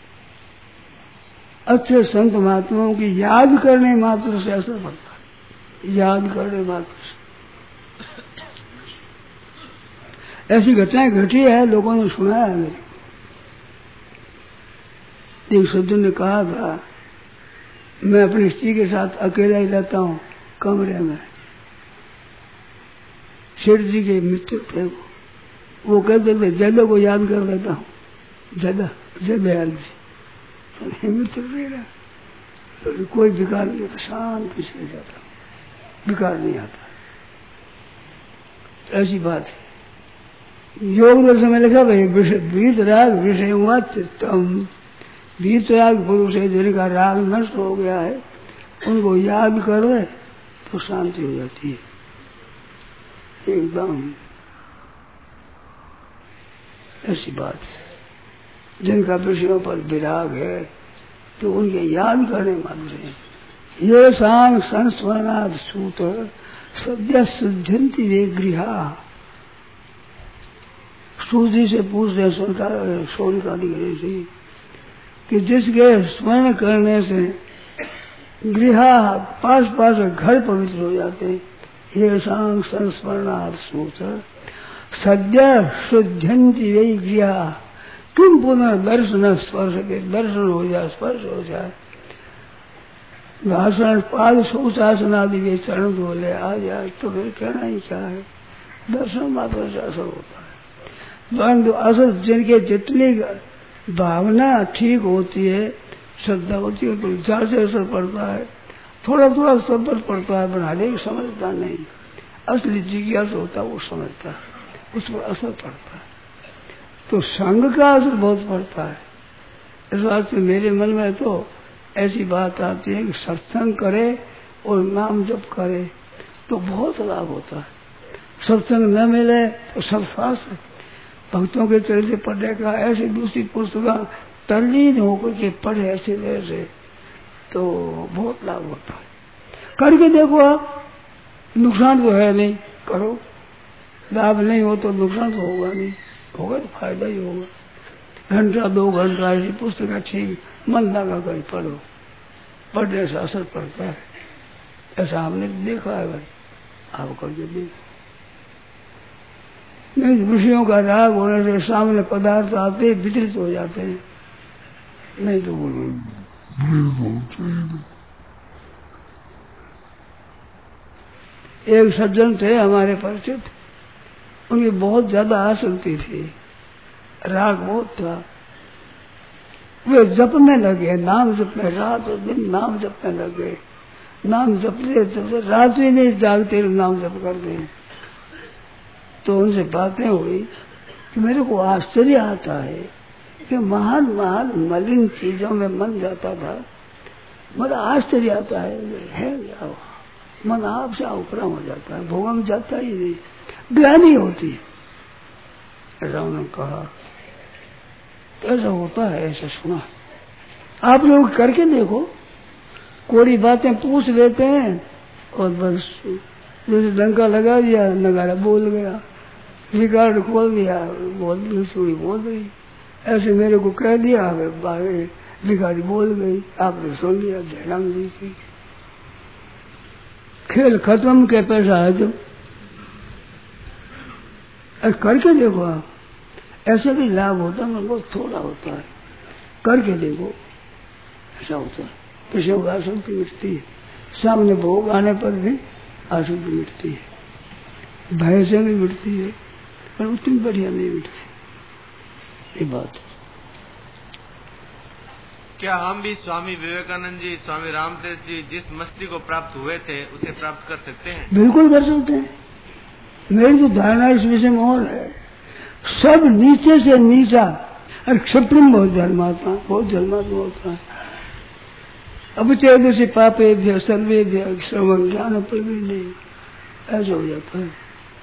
अच्छे संत महात्माओं की याद करने मात्र से असर पड़ता है, याद करने मात्र से। ऐसी घटनाएं घटी है, लोगों ने सुनाया है। मेरे एक सज्जन ने कहा था, मैं अपनी स्त्री के साथ अकेला ही रहता हूँ कमरे में। शेठ जी के मित्र थे वो, वो कहते थे जदा को याद कर लेता हूँ, जदा जदयाल जी मित्र मेरा, तो कोई विकार नहीं होता, शांति से जाता, विकार नहीं आता। ऐसी बात है। योग दर्शन में लिखा भाई, बीत राग विषय चित्तम, बीत राग पुरुष है जिनका राग नष्ट हो गया है, उनको याद कर दे तो शांति हो जाती है एकदम। ऐसी बात है। जिनका विषयों पर विराग है तो उनके याद करने मात्र है। ये सांग संस्मरणाद सूत सद्य शुद्धंति वे गृहा। सूजी से पूछ रहे सोनिका दिग्गज से कि जिसके स्मरण करने से गृहा पास पास घर पवित्र हो जाते हैं। ये सांग संस्मरणाद सूत सद्य शुद्धंति वे गृहा। तुम पुनः दर्शन स्पर्श के दर्शन हो जाए, स्पर्श हो जाए, भाषण पाद शौचासन आदि वे चरण धोले आ जाए तो फिर कहना ही क्या है। दर्शन मात्र से असर होता है। परंतु असर जिनके जितनी भावना ठीक होती है, श्रद्धा होती है, तो विचार से असर पड़ता है। थोड़ा थोड़ा असर पड़ता है, बना ले समझता नहीं। असली जिज्ञासा होता है वो समझता है, उस पर असर पड़ता है। तो संग का असर बहुत पड़ता है। इस बात से मेरे मन में तो ऐसी बात आती है कि सत्संग करे और नाम जप करे तो बहुत लाभ होता है। सत्संग न मिले तो सत्शास्त्र भक्तों के चरित्र पढ़ने का, ऐसी दूसरी पुस्तक तल्लीन होकर के पढ़े ऐसे वैसे तो बहुत लाभ होता है। करके देखो आप, नुकसान तो है नहीं, करो। लाभ नहीं हो तो नुकसान तो होगा नहीं, होगा तो फायदा ही होगा। घंटा दो घंटा ऐसी पुस्तक अच्छी मन लगा कर पढ़ो, पढ़ने से असर पड़ता है। ऐसा हमने देखा है भाई, आप करके देखो। नहीं विषयों का राग होने से सामने पदार्थ आते विचलित हो जाते हैं, नहीं तो बोलो। एक सज्जन थे हमारे परिचित, उनकी बहुत ज्यादा आसक्ति थी, राग बहुत था। वे जप में लगे, नाम जप में, रात और दिन नाम जप में लगे। नाम जपते जपते रात्रि में जागते नाम जप करते हैं। तो उनसे बातें हुई कि मेरे को आश्चर्य आता है कि महान महान मलिन चीजों में मन जाता था। बड़ा आश्चर्य आता है, है क्या मन आपसे उपरम हो जाता है, भोगों में जाता ही नहीं, ग्लानि होती है। ऐसा उन्होंने कहा। तो ऐसा होता है, ऐसा सुना। आप लोग करके देखो, कोई बातें पूछ लेते हैं और बस जैसे डंका लगा दिया, नगाड़ा बोल गया, रिकॉर्ड खोल दिया, बोल चूड़ी बोल गई। ऐसे मेरे को कह दिया, रिकॉर्ड बोल गई, आपने सुन लिया, ध्यान दी थी। खेल खत्म के पैसा है जो करके देखो आप, ऐसे भी लाभ होता है बहुत थोड़ा होता है, करके देखो ऐसा होता है। विषयों की आसक्ति मिटती है, सामने भोग आने पर भी आसक्ति मिटती है, भय से भी मिटती है, पर उतनी बढ़िया नहीं मिटती। ये बात क्या हम भी स्वामी विवेकानंद जी, स्वामी रामदेव जी जिस मस्ती को प्राप्त हुए थे उसे प्राप्त कर सकते हैं? बिल्कुल कर सकते हैं। मेरी तो धारणा इस विषय में और है, सब नीचे से नीचा और क्षिप्रम बहुत धर्मात्मा, बहुत धर्मात्मा होता है। अब चेद से पापे भी सर्वे भी श्रवण ज्ञान पर भी नहीं, ऐसा हो जाता है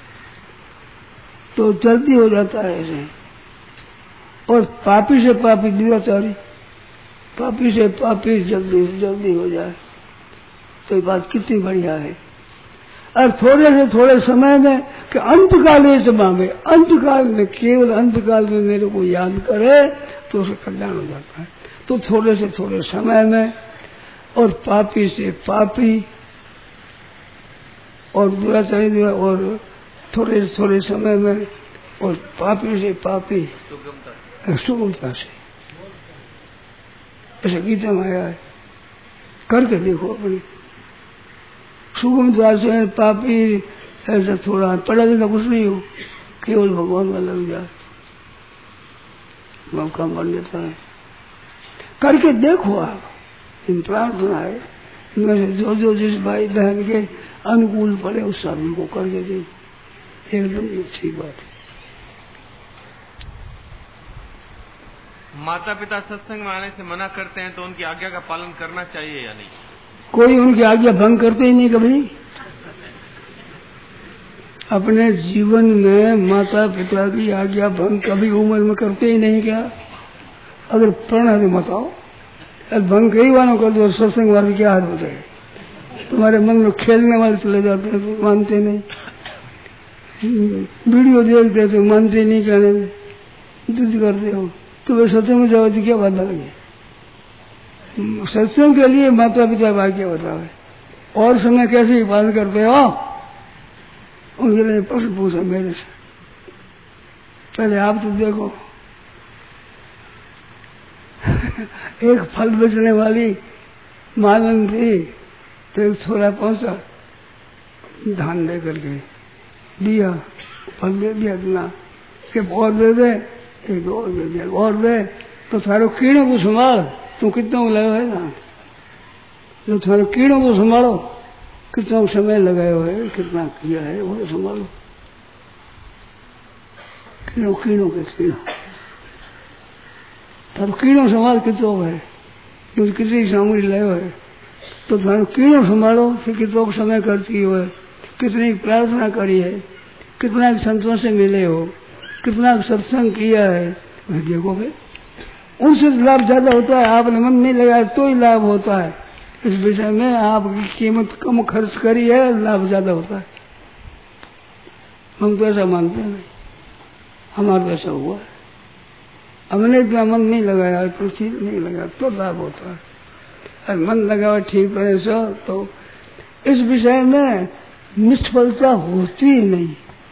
तो जल्दी हो जाता है ऐसे। और पापी से पापी दुराचारी, पापी से पापी जल्दी से जल्दी हो जाए तो ये बात कितनी बढ़िया है। और थोड़े से थोड़े समय में कि अंतकाल इस में, अंतकाल में केवल अंतकाल में मेरे को याद करे तो उसका कल्याण हो जाता है। तो थोड़े से थोड़े समय में और पापी से पापी और दुराचारी और थोड़े से थोड़े समय में और पापी से पापी सुगमता से, ऐसा गीता में आया है। करके देखो अपनी सुगमता से पापी, ऐसा थोड़ा पढ़ा लिखा कुछ नहीं हो, केवल भगवान का लग जाए, मौका बन जाता है। करके देखो आप, इन प्रार्थना है इनमें जो जो जिस भाई बहन के अनुकूल पड़े उस सभी को करके देखो, एकदम अच्छी बात है। माता पिता सत्संग में आने से मना करते हैं तो उनकी आज्ञा का पालन करना चाहिए या नहीं? कोई उनकी आज्ञा भंग करते ही नहीं कभी। अपने जीवन में माता पिता की आज्ञा भंग कभी उम्र में करते ही नहीं। क्या अगर प्रण है तो बताओ, अगर भंग कई बार कर दो सत्संग वाले क्या हाल होता है? तुम्हारे मन में खेलने वाले चले जाते हैं तो मानते नहीं, वीडियो देखते तो मानते नहीं, कहने दुध करते हो तो वे सत्संग में जाओ तो क्या बात लगे? सत्संग के लिए माता पिता वाक्य बतावे और समय कैसे पालन करते हो उनके लिए प्रश्न पूछा मेरे से। पहले आप तो देखो एक फल बेचने वाली मालन थी तो एक थोड़ा पहुंचा धान दे करके दिया, फल दे दिया इतना कि और दे दे, एक और दे दिया और दे, तो थारो कीड़ों को संभाल, तुम कितना लगाए है ना, जो थारो कीड़ों को संभालो, कितना समय लगाए हुए है, कितना किया है वो तो संभालो। कीड़ों कीड़ों के कीड़ों थारो कीड़ों संभाल कितो है, मुझे कितनी सामग्री लाए है तो थारो कीड़ों संभालो, फिर कितो समय करती हो, कितनी प्रार्थना करी है, कितना संतों से मिले हो, कितना सत्संग किया है, वह देखोगे उनसे लाभ ज्यादा होता है। आपने मन नहीं लगाया तो ही लाभ होता है। इस विषय में आपकी कीमत कम खर्च करी है, लाभ ज्यादा होता है। हम तो ऐसा मानते हैं, हमारा ऐसा हुआ है। हमने इतना मन नहीं लगाया, तो ठीक नहीं लगाया तो लाभ होता है। और मन लगाओ ठीक तरह से तो इस विषय में निष्फलता होती ही नहीं,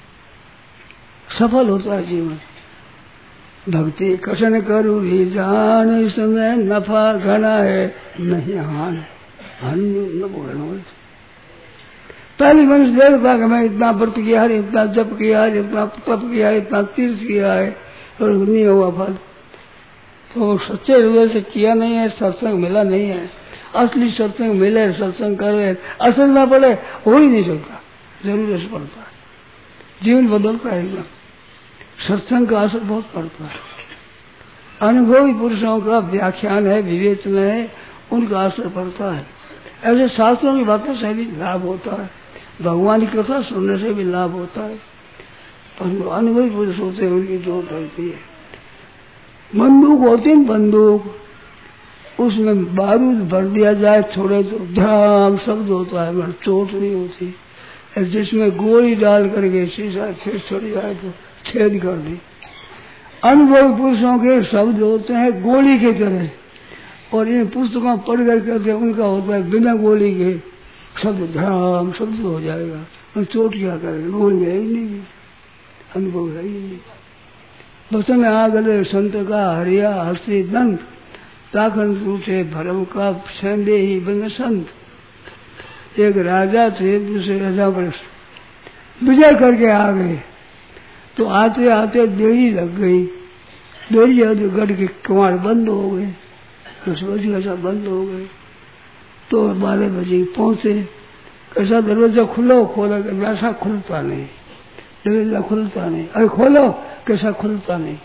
सफल होता है जीवन। भक्ति कठिन करू ही जान, इसमें नफा घना है नहीं हान, हानि न बोलना। पहले मनुष्य देखता कि मैं इतना व्रत किया है, इतना जप किया है, इतना तप किया है, इतना तीर्थ किया है और नहीं हुआ फल, तो सच्चे हृदय से किया नहीं है, सत्संग मिला नहीं है। असली सत्संग मिले, सत्संग करे, असर ना पड़े हो ही नहीं सकता, जरूर असर पड़ता है, जीवन बदलता है एकदम। सत्संग का असर बहुत पड़ता है। अनुभवी पुरुषों का व्याख्यान है, विवेचन है, उनका असर पड़ता है। ऐसे शास्त्रों की बातों से भी लाभ होता है, भगवान की कथा सुनने से भी लाभ होता है, पर अनुभवी पुरुष होते हैं उनकी जोत रहती है। बंदूक होती है बंदूक, उसमें बारूद भर दिया जाए थोड़े तो धड़ाम शब्द होता है, मगर चोट नहीं होती। जिसमें गोली डाल करके शीशा फिर छोड़ जाए तो छेद कर दी। अनुभवी पुरुषों के शब्द होते हैं गोली की तरह, और इन पुस्तकों पढ़ कर करके उनका होता है बिना गोली के शब्द धड़ाम शब्द हो जाएगा, और चोट क्या करेगा, मन में है ही नहीं, अनुभव है ही नहीं। वचन आ गले संत का हरिया हसी दंत, ताखन टूटे भरम का सेंदे ही बन संत। एक राजा थे, दूसरे राजा पर विजय करके आ गए, तो आते आते देरी लग गई, देरी आते गढ़ के कमाड़ बंद हो गए, दस बजे कैसा बंद हो गए, तो बारह बजे पहुंचे, कैसा दरवाजा खुलो, खोला कैसा खुलता नहीं, दरवाजा खुलता नहीं, अरे खोलो कैसा खुलता नहीं,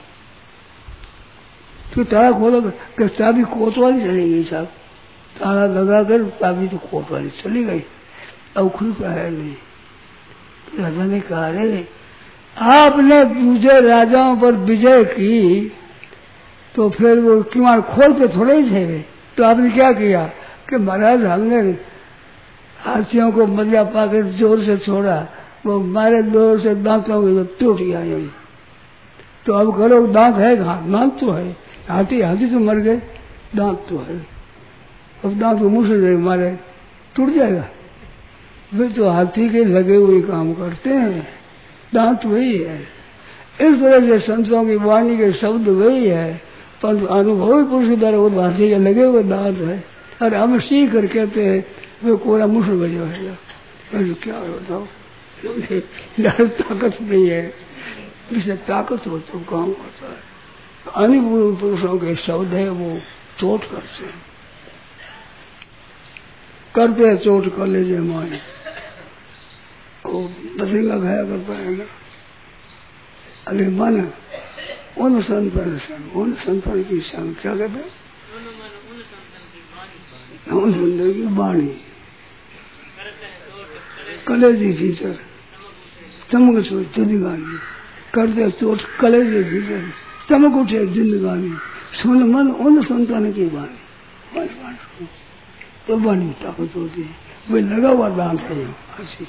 तो ताला खोलो कैसा, चाबी कोतवाली चली गई साहब, ताला लगा कर चाबी तो कोतवाली चली गई, अब खुलता है नहीं। तो राजा ने कहा, रे आपने दूसरे राजाओं पर विजय की तो फिर वो किवाड़ खोल के थोड़े ही थे, तो आपने क्या किया कि महाराज हमने हाथियों को मजा पाकर जोर से छोड़ा, वो मारे जोर से दांतों के टूट गया यही, तो अब करो दांत है कहाँ, दांत तो है, हाथी हाथी तो मर गए, दांत तो है, अब दांत को मुंह से मारे टूट जाएगा, वे तो हाथी के लगे हुए काम करते हैं, दांत वही है। इस तरह से संतों की वाणी के शब्द वही है, पर अनुभवी पुरुष के द्वारा वो हाथी के लगे हुए दांत है, और हम सीख कर कहते हैं वे कोरा मुश्किल बजा है, क्या बताओ, ताकत नहीं है, जिसे ताकत हो तो काम होता है। अनुभवी पुरुषों के शब्द है वो चोट करते हैं, करते हैं चोट कलेजे माए, वो बसेगा खाया करता है ना। अरे मन उन संतन संग, उन संतन की संग क्या कहते हैं, उन संतन की वाणी कलेजे भीतर चमक सो जिंदगानी, करते चोट कलेजे भीतर चमक उठे जिंदगानी, सुन मन उन संतन की वाणी, तो वाणी ताकत होती है, वे लगा हुआ दांत है अच्छी,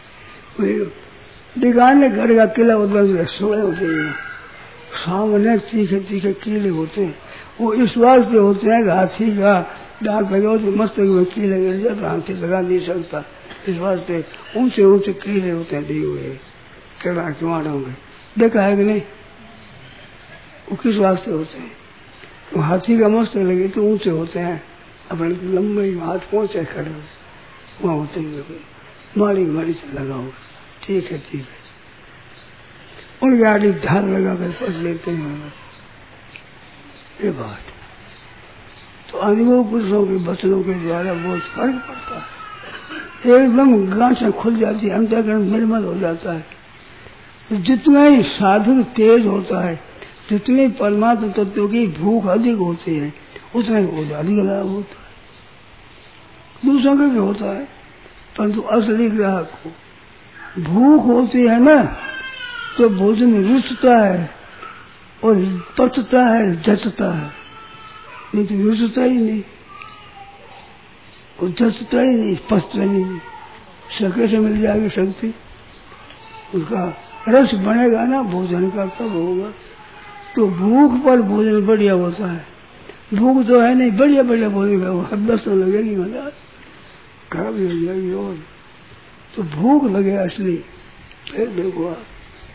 दिगाने घर का किला उधर सोए होते हैं, सामने तीखे तीखे कीले होते हैं, वो इस वास्ते होते हैं हाथी का दांत लगाओ तो मस्तक में कीले गिर जाता, हाथी लगा नहीं सकता, इस वास्ते ऊंचे ऊंचे कीले होते हैं दिए हुए किला किवाड़ों में, देखा है कि नहीं, वो किस वास्ते होते हैं, वो हाथी का मस्तक लगे तो ऊंचे होते हैं, अपने लंबे हाथ पहुंचे खड़े वहां होते हैं, माड़ी माड़ी से लगाओ, ठीक है ठीक है, उनकी आड़ी ढाल लगा कर पढ़ लेते हैं, ये बात। तो अनुभव पुरुषों के वचनों के द्वारा बहुत फर्क पड़ता है, एकदम गांठें खुल जाती है, अंतःकरण निर्मल हो जाता है। जितना ही साधक तेज होता है, जितनी परमात्मा तत्व की भूख अधिक होती है, उतना ही वो अधिक लाभ होता है, दूसरों का भी होता है, परंतु असली ग्राहक को भूख होती है ना, तो भोजन रुचता है और पचता है, जचता है, नहीं तो रुचता ही नहीं और जचता ही नहीं, पचता ही नहीं, सके से मिल जाएगी शक्ति, उसका रस बनेगा ना भोजन का, तब होगा। तो भूख पर भोजन बढ़िया होता है, भूख तो है नहीं, बढ़िया बढ़िया भोजन का दस तो लगेगी, मतलब खराब हो जाएगी, और तो भूख लगे असली, फिर देखो आप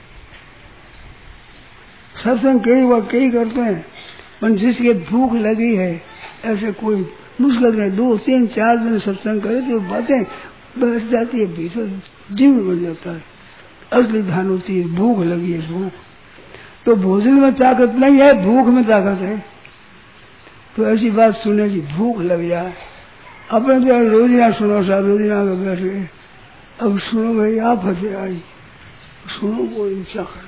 सत्संग कई बार कई करते हैं, पर जिसके भूख लगी है ऐसे कोई मुश्किल नहीं, दो तीन चार दिन सत्संग करे तो बातें बस जाती है, भीतर जीव बन जाता है, असली ध्यान होती है, भूख लगी है, भूख। तो भोजन में ताकत नहीं है, भूख में ताकत है, तो ऐसी बात सुने की भूख लग जाए, अपने तो रोजिना सुनो साहब, रोजिना का बैठ गए, अब सुनो भाई आप हंसे आई, सुनो कोई क्या करे,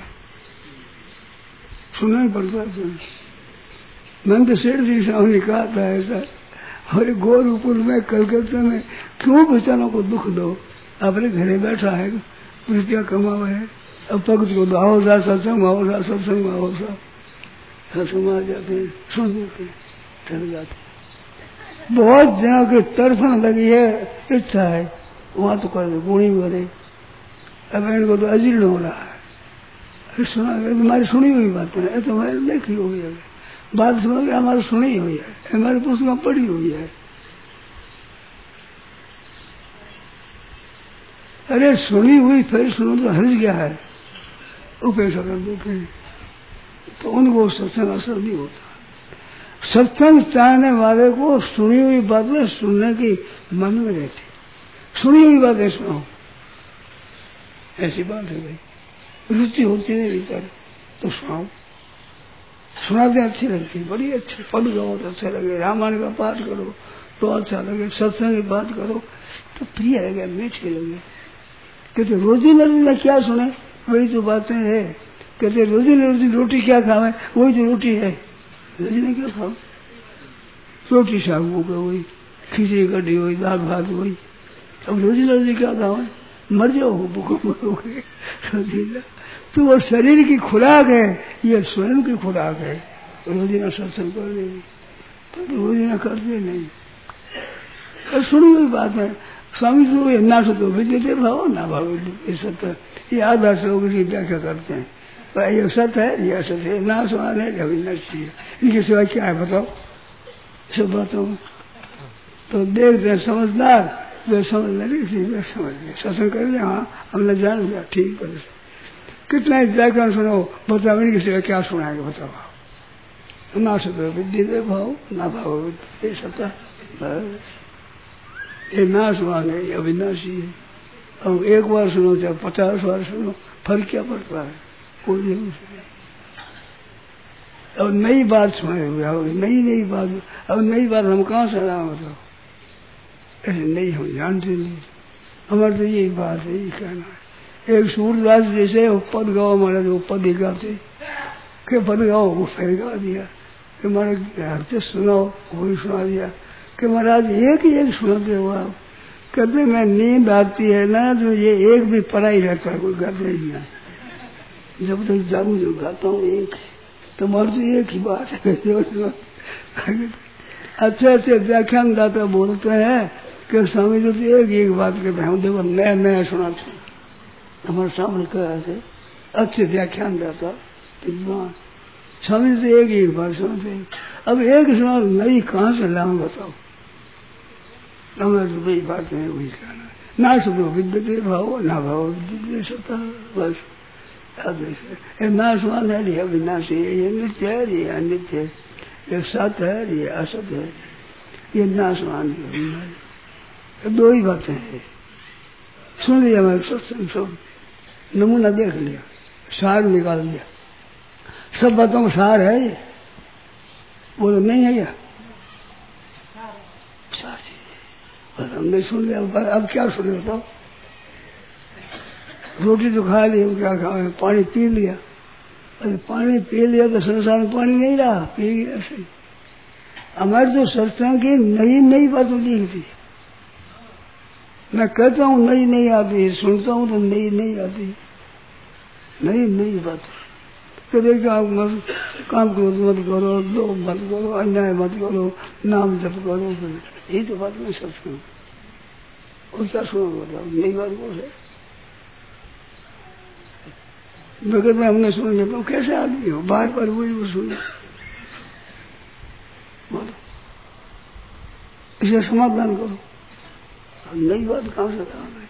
सुना ही पड़ता है। मैंने तो सेठ जी सामने कहा था ऐसा, और गोरखपुर में कलकत्ता में क्यों बेचारों को दुख दो, अपने घरे बैठा है, रुपया कमावा है, अब भक्त को आओ सा सत्संग आओ सा सत्संग आओ सा सत्संग आ जाते हैं, सुन देते हैं, चल जाते हैं। बहुत जगह की तड़फन लगी है, इच्छा है वहां तो कर गुणी करे, अब इनको तो अजीर्ण हो रहा है, सुना हमारी सुनी हुई बात है, तो हमारी देखी हुई है बात, सुनो हमारी सुनी हुई है, हमारी पुस्तक पढ़ी हुई है, अरे सुनी हुई फिर सुनो तो हर्ज गया है, उपेक्षा कर देते हैं, तो उनको सत्संग असर नहीं होता। सत्संग चाहने वाले को सुनी हुई बातें सुनने की मन में रहती, सुनी हुई बातें सुनो, ऐसी बात है भाई। रुचि होती नहीं भीतर तो सुनाओ, सुनाते अच्छी लगती, बड़ी अच्छी, पद गाओ तो अच्छा लगे, रामायण का पाठ करो तो अच्छा लगे, सत्संग की बात करो तो प्रिय लगे, मीठी लगे। कहते रोजी न रोजी क्या सुने, वही तो बातें है। कहते रोजी न रोजी रोटी क्या खावे, वही तो रोटी है। रोजी ने क्या खाओ, रोटी साग हो गए, वही खिचड़ी कड़ी हुई, दाल भात हुई। अब रोजी न रोजी क्या खावे, मर जाओ भूखों मरोगे। तो वो शरीर की खुराक है, ये स्वयं की खुराक है। रोजीना सत्संग कर देंगे तो रोजीना करते नहीं। और सुनी हुई बात है, स्वामी जी को ना सो तो विद्यते भाव ना भाव ये सत्य, ये आधा श्लोक की व्याख्या करते हैं। पर ये सत्य है, ये असत्य है, ना सुना है अविनाशी है, इनके सिवाय क्या है बताओ। सब बातों तो देखते हैं समझदार, वे समझ लगे, वे समझ गए, सत्संग कर लिया, हाँ हमने जान लिया, ठीक पर कितना व्याख्यान सुनो, बताओ इनके सिवाय क्या सुनाएंगे बताओ। ना सत्य विद्यते भाव ना भाव ये सत्य, ये नाश वाले ये अविनाशी है। अब एक बार सुनो चाहे पचास बार सुनो, फर्क क्या पड़ता है, कोई जरूर नहीं। अब नई बात सुने हुए, अब नई नई बात, अब नई बात हम कहाँ से लाए बताओ, ऐसे नहीं हम जानते नहीं। हमारे तो यही बात है, यही कहना है। एक सूरदास जैसे पद गाओ हमारे, जो पद ही गाते के पद गाओ वो फिर गा दिया, कि हमारे हफ्ते सुनाओ वो भी सुना दिया, कि महाराज एक ही एक सुनाते हो आप। कहते मैं नींद आती है ना तो ये एक भी पड़ा ही रहता है, कोई गाते ही नहीं। जब तक जागू जो गाता हूँ एक, तो मर तो एक ही बात है। अच्छे अच्छे व्याख्यान दाता बोलते हैं कि स्वामी जी तो एक एक बात कहते हैं, हम देखो नया नया सुनाते हैं। हमारे सामने कहा थे अच्छे व्याख्यान दाता विद्वान, स्वामी जी एक एक बात सुनाते। अब एक सुना नई कहाँ से लाऊं बताओ, हमें तो वही बातें हैं, वही कहना है। ना सुनो विद्यते भाव ना भाव विद्यते सता, बस ये नाश वाल है, ये अविनाशी है, ये नित्य है, ये अनित्य है, ये सत्य है, ये असत्य है, ये नाशवान है। दो ही बातें हैं, सुन लिया मैं सत्संग, सब नमूना देख लिया, सार निकाल लिया, सब बातों का सार है ये, बोलो नहीं है या सार है। हमने सुन लिया, अब क्या सुने बताओ। रोटी तो खा ली, क्या खाओ, पानी पी लिया, अरे पानी पी लिया तो संसार में पानी नहीं रहा, पी गया सही। हमारे तो सत्संग की नई नई बातें दिखती, मैं कहता हूँ नई नहीं आती, सुनता हूँ तो नई नहीं आती, नई नई बात। कभी क्या काम करो मत करो, दो मत करो, अन्याय मत करो, नाम जप करो, यही तो बात नहीं सत्संग। और क्या सुनो बताओ, नई बात बोल है। बगैर में हमने सुन लिया तो कैसे आदमी हो, बार बार वही वो सुनो, बोलो इसे समाधान करो। नई बात कहाँ से कहा है,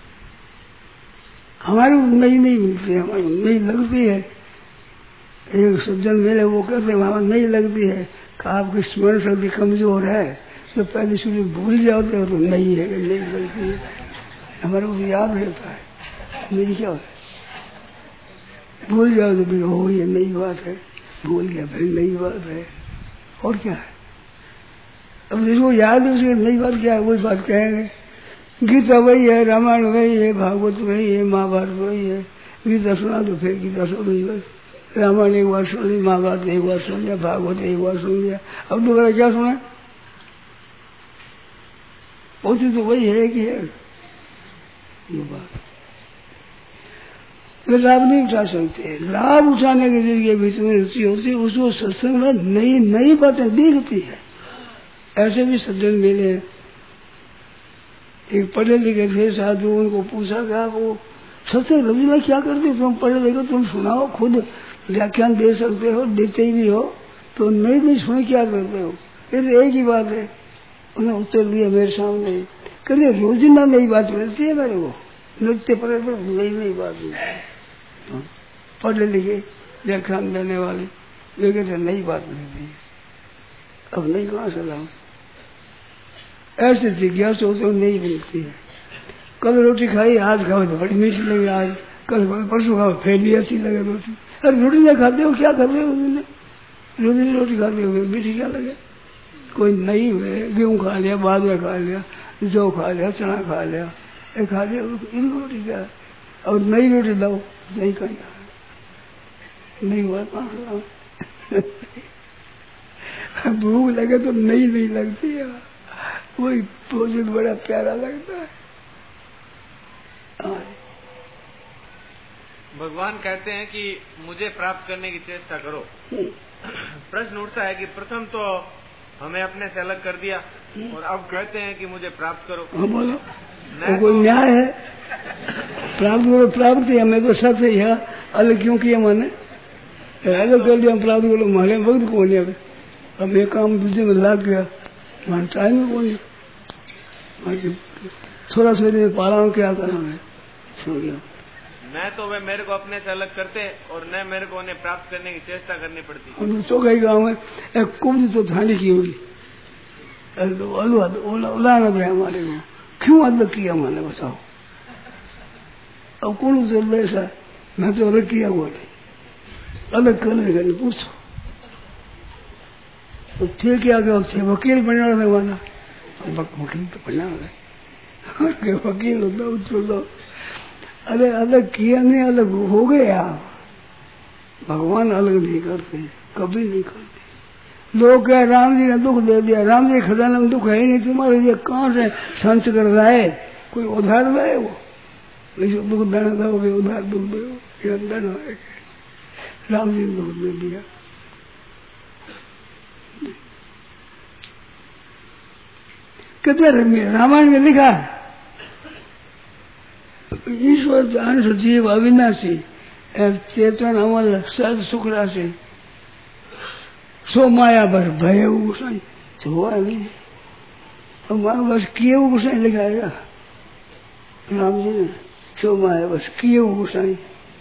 हमारी नई नहीं मिलती है, हमारी नई लगती है। एक सज्जन मेरे वो कहते हमारी नई लगती है, आपकी स्मरण शक्ति कमजोर है तो पहले शुरू भूल जाते हो तो नहीं है, नई लगती है, हमारे को याद रहता है। मेरी क्या है, भूल जाओ तो फिर हो ये नई बात है, भूल गया फिर नई बात है, और क्या है। अब जिसको याद है उसकी नई बात क्या है, वही बात कहेंगे। गीता वही है, रामायण वही है, भागवत वही है, महाभारत वही है। गीता सुना तो फिर गीता सुन ली, बस रामायण एक बार सुन ली, महाभारत एक बार सुन लिया, भागवत एक बार सुन लिया, अब दोबारा क्या सुना। पहुंची तो वही है कि है ये बात, वे लाभ नहीं उठा सकते। लाभ उठाने के जरिए भी तुम्हें रुचि होती है, उसको सत्संग में नई नई बातें दिखती है। ऐसे भी सज्जन मिले, एक पढ़े लिखे थे साधु, उनको पूछा कि आप वो सत्संग रवि में क्या करते, तुम पढ़े लिखे तुम सुनाओ, खुद व्याख्यान दे सकते हो, देते ही भी हो, तो नई नई सुने क्या करते हो। फिर एक ही बात है, उन्हें उत्तर दिया मेरे सामने, कहते रोजिंदा नई बात मिलती है मेरे को, नृत्य पर तो नई नई बात नहीं, पढ़े लिखे व्याख्यान देने वाले वे कहते नई बात नहीं है, अब नहीं कहाँ से लाऊं। ऐसे जिज्ञासा होते हुए नहीं बनती है। कल रोटी खाई, आज खाओ तो बड़ी मीठी लगी, आज कल परसों खाओ फिर भी अच्छी लगे रोटी। अरे रोटी नहीं खाते हो, क्या कर रहे हो तुमने? रोटी रोटी खाते हो मीठी क्या लगे? कोई नई हुए, गेहूँ खा लिया, बाजरा खा लिया, जौ खा लिया, चना खा लिया, ये खा लिया, इनको रोटी क्या? और नई रोटी लाओ, नहीं कहीं नहीं हुआ कहाँ। भूख लगे तो नई नहीं लगती है, वही भोजन बड़ा प्यारा लगता है। भगवान कहते हैं कि मुझे प्राप्त करने की चेष्टा करो। प्रश्न उठता है कि प्रथम तो हमें अपने से अलग कर दिया और अब कहते हैं कि मुझे प्राप्त करो। हाँ बोलो, तो कोई न्याय है? प्राप्त करो, प्राप्त है, हमें तो सच है, अलग क्यों किया? मैंने अलग कर दिया, प्राप्त करो, हमारे वक्त कौन है? अब ये काम दूसरे में लग गया, हमारे टाइम में कौन है? थोड़ा सा दिन पाला हूँ, क्या करना है, सो गया। न तो वे मेरे को अपने से अलग करते और न मेरे को उन्हें प्राप्त करने की चेष्टा करनी पड़ती। और तो कई गाँव में एक कुब्ज तो थाने की होगी, उलाना है हमारे को, क्यों अलग किया मैंने, बताओ। अब कौन से ऐसा मैं तो अलग किया हुआ नहीं, अलग करने का नहीं पूछो। तो थे क्या थे, वकील बनना था वाला, वकील तो बनना है, वकील होता उछल। अरे अलग किया नहीं, अलग हो गया। भगवान अलग नहीं करते, कभी नहीं करते। लोग क्या राम जी ने दुख दे दिया, राम जी खजाना में दुख है ही नहीं तुम्हारे लिए, कहाँ से संच कर रहा है? कोई उधार रहा है? वो दुख देना था, वो उधार दुख दे, ये अंदर है। राम जी ने दुख दे दिया। कितने रामायण में लिखा है, ईश्वर जान सजीव अविनाशी, चेतन अमल सद सुख राशि, सो माया बस भय गुसाई, हुआ नहीं। हमारे बस किए गुसाई लिखाएगा राम जी ने, सो माया बस किए गुसाई,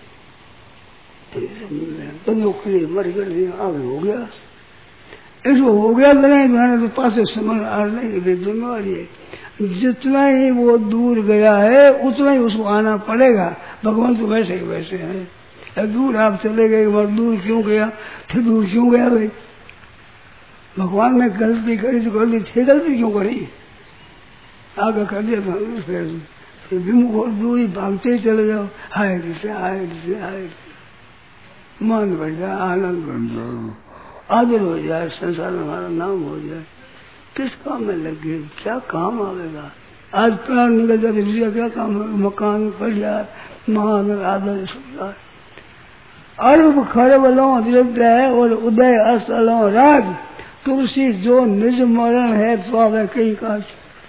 मर कर दिया, आगे हो गया। ऐसा हो गया नहीं, तो पास समझ आ नहीं, जिम्मेवारी है। जितना ही वो दूर गया है उतना ही उसको आना पड़ेगा। भगवान तो वैसे ही वैसे है। दूर आप चले गए, बार दूर क्यों गया, फिर दूर क्यों गया भाई? भगवान ने गलती करी तो गलती छह गलती क्यों करी? आगे कर दिया तो फिर फिर विमुख और दूरी भागते ही चले जाओ, हाय से हाय से हाय, मन बढ़ जाए, आनंद बढ़ जाए, आदर हो जाए, संसार में हमारा नाम हो जाए। किस काम में लग गए, क्या काम आवेगा? आज प्राण निकल जाते दूसरा क्या काम है? मकान, परिवार, मान, आदर, संसार। अर्भ खरब लो है और उदय अस्त लो राज, तुलसी जो निज मरण है तो कहीं काज।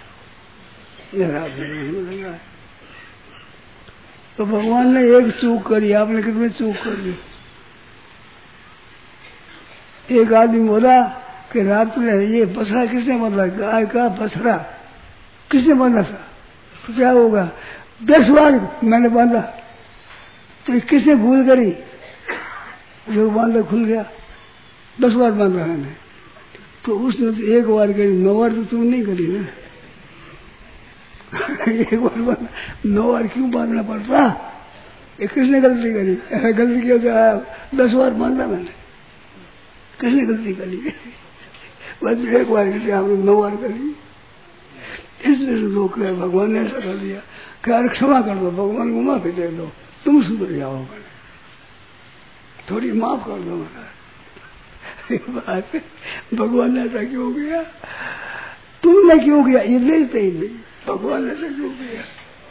तो भगवान ने एक चूक करी, आपने कितनी चूक करी? एक आदमी बोला कि रात में ये बछड़ा किसने बांधा? गाय का बछड़ा किसने बांधा था? तो क्या होगा? दस बार मैंने बांधा, तो किसने भूल करी? जो बांधा खुल गया, दस बार बांधा मैंने, तो उसने तो एक बार करी, नौ बार तो तुम नहीं करी ना। एक बार बांधा, नौ बार क्यों बांधना पड़ता? ये किसने गलती करी? गलती किया तो दस बार बांधा मैंने, किसने गलती करी? बस एक बार करी, आपने नौ बार करी। इसलिए लोग भगवान ने ऐसा कर दिया, क्या क्षमा कर दो, भगवान को माफी दे दो, तुम सुधर जाओ, थोड़ी माफ कर दो महाराज। बात भगवान ने ऐसा क्यों किया? तुमने क्यों किया? ये देखते ही नहीं, भगवान ने ऐसा क्यों किया?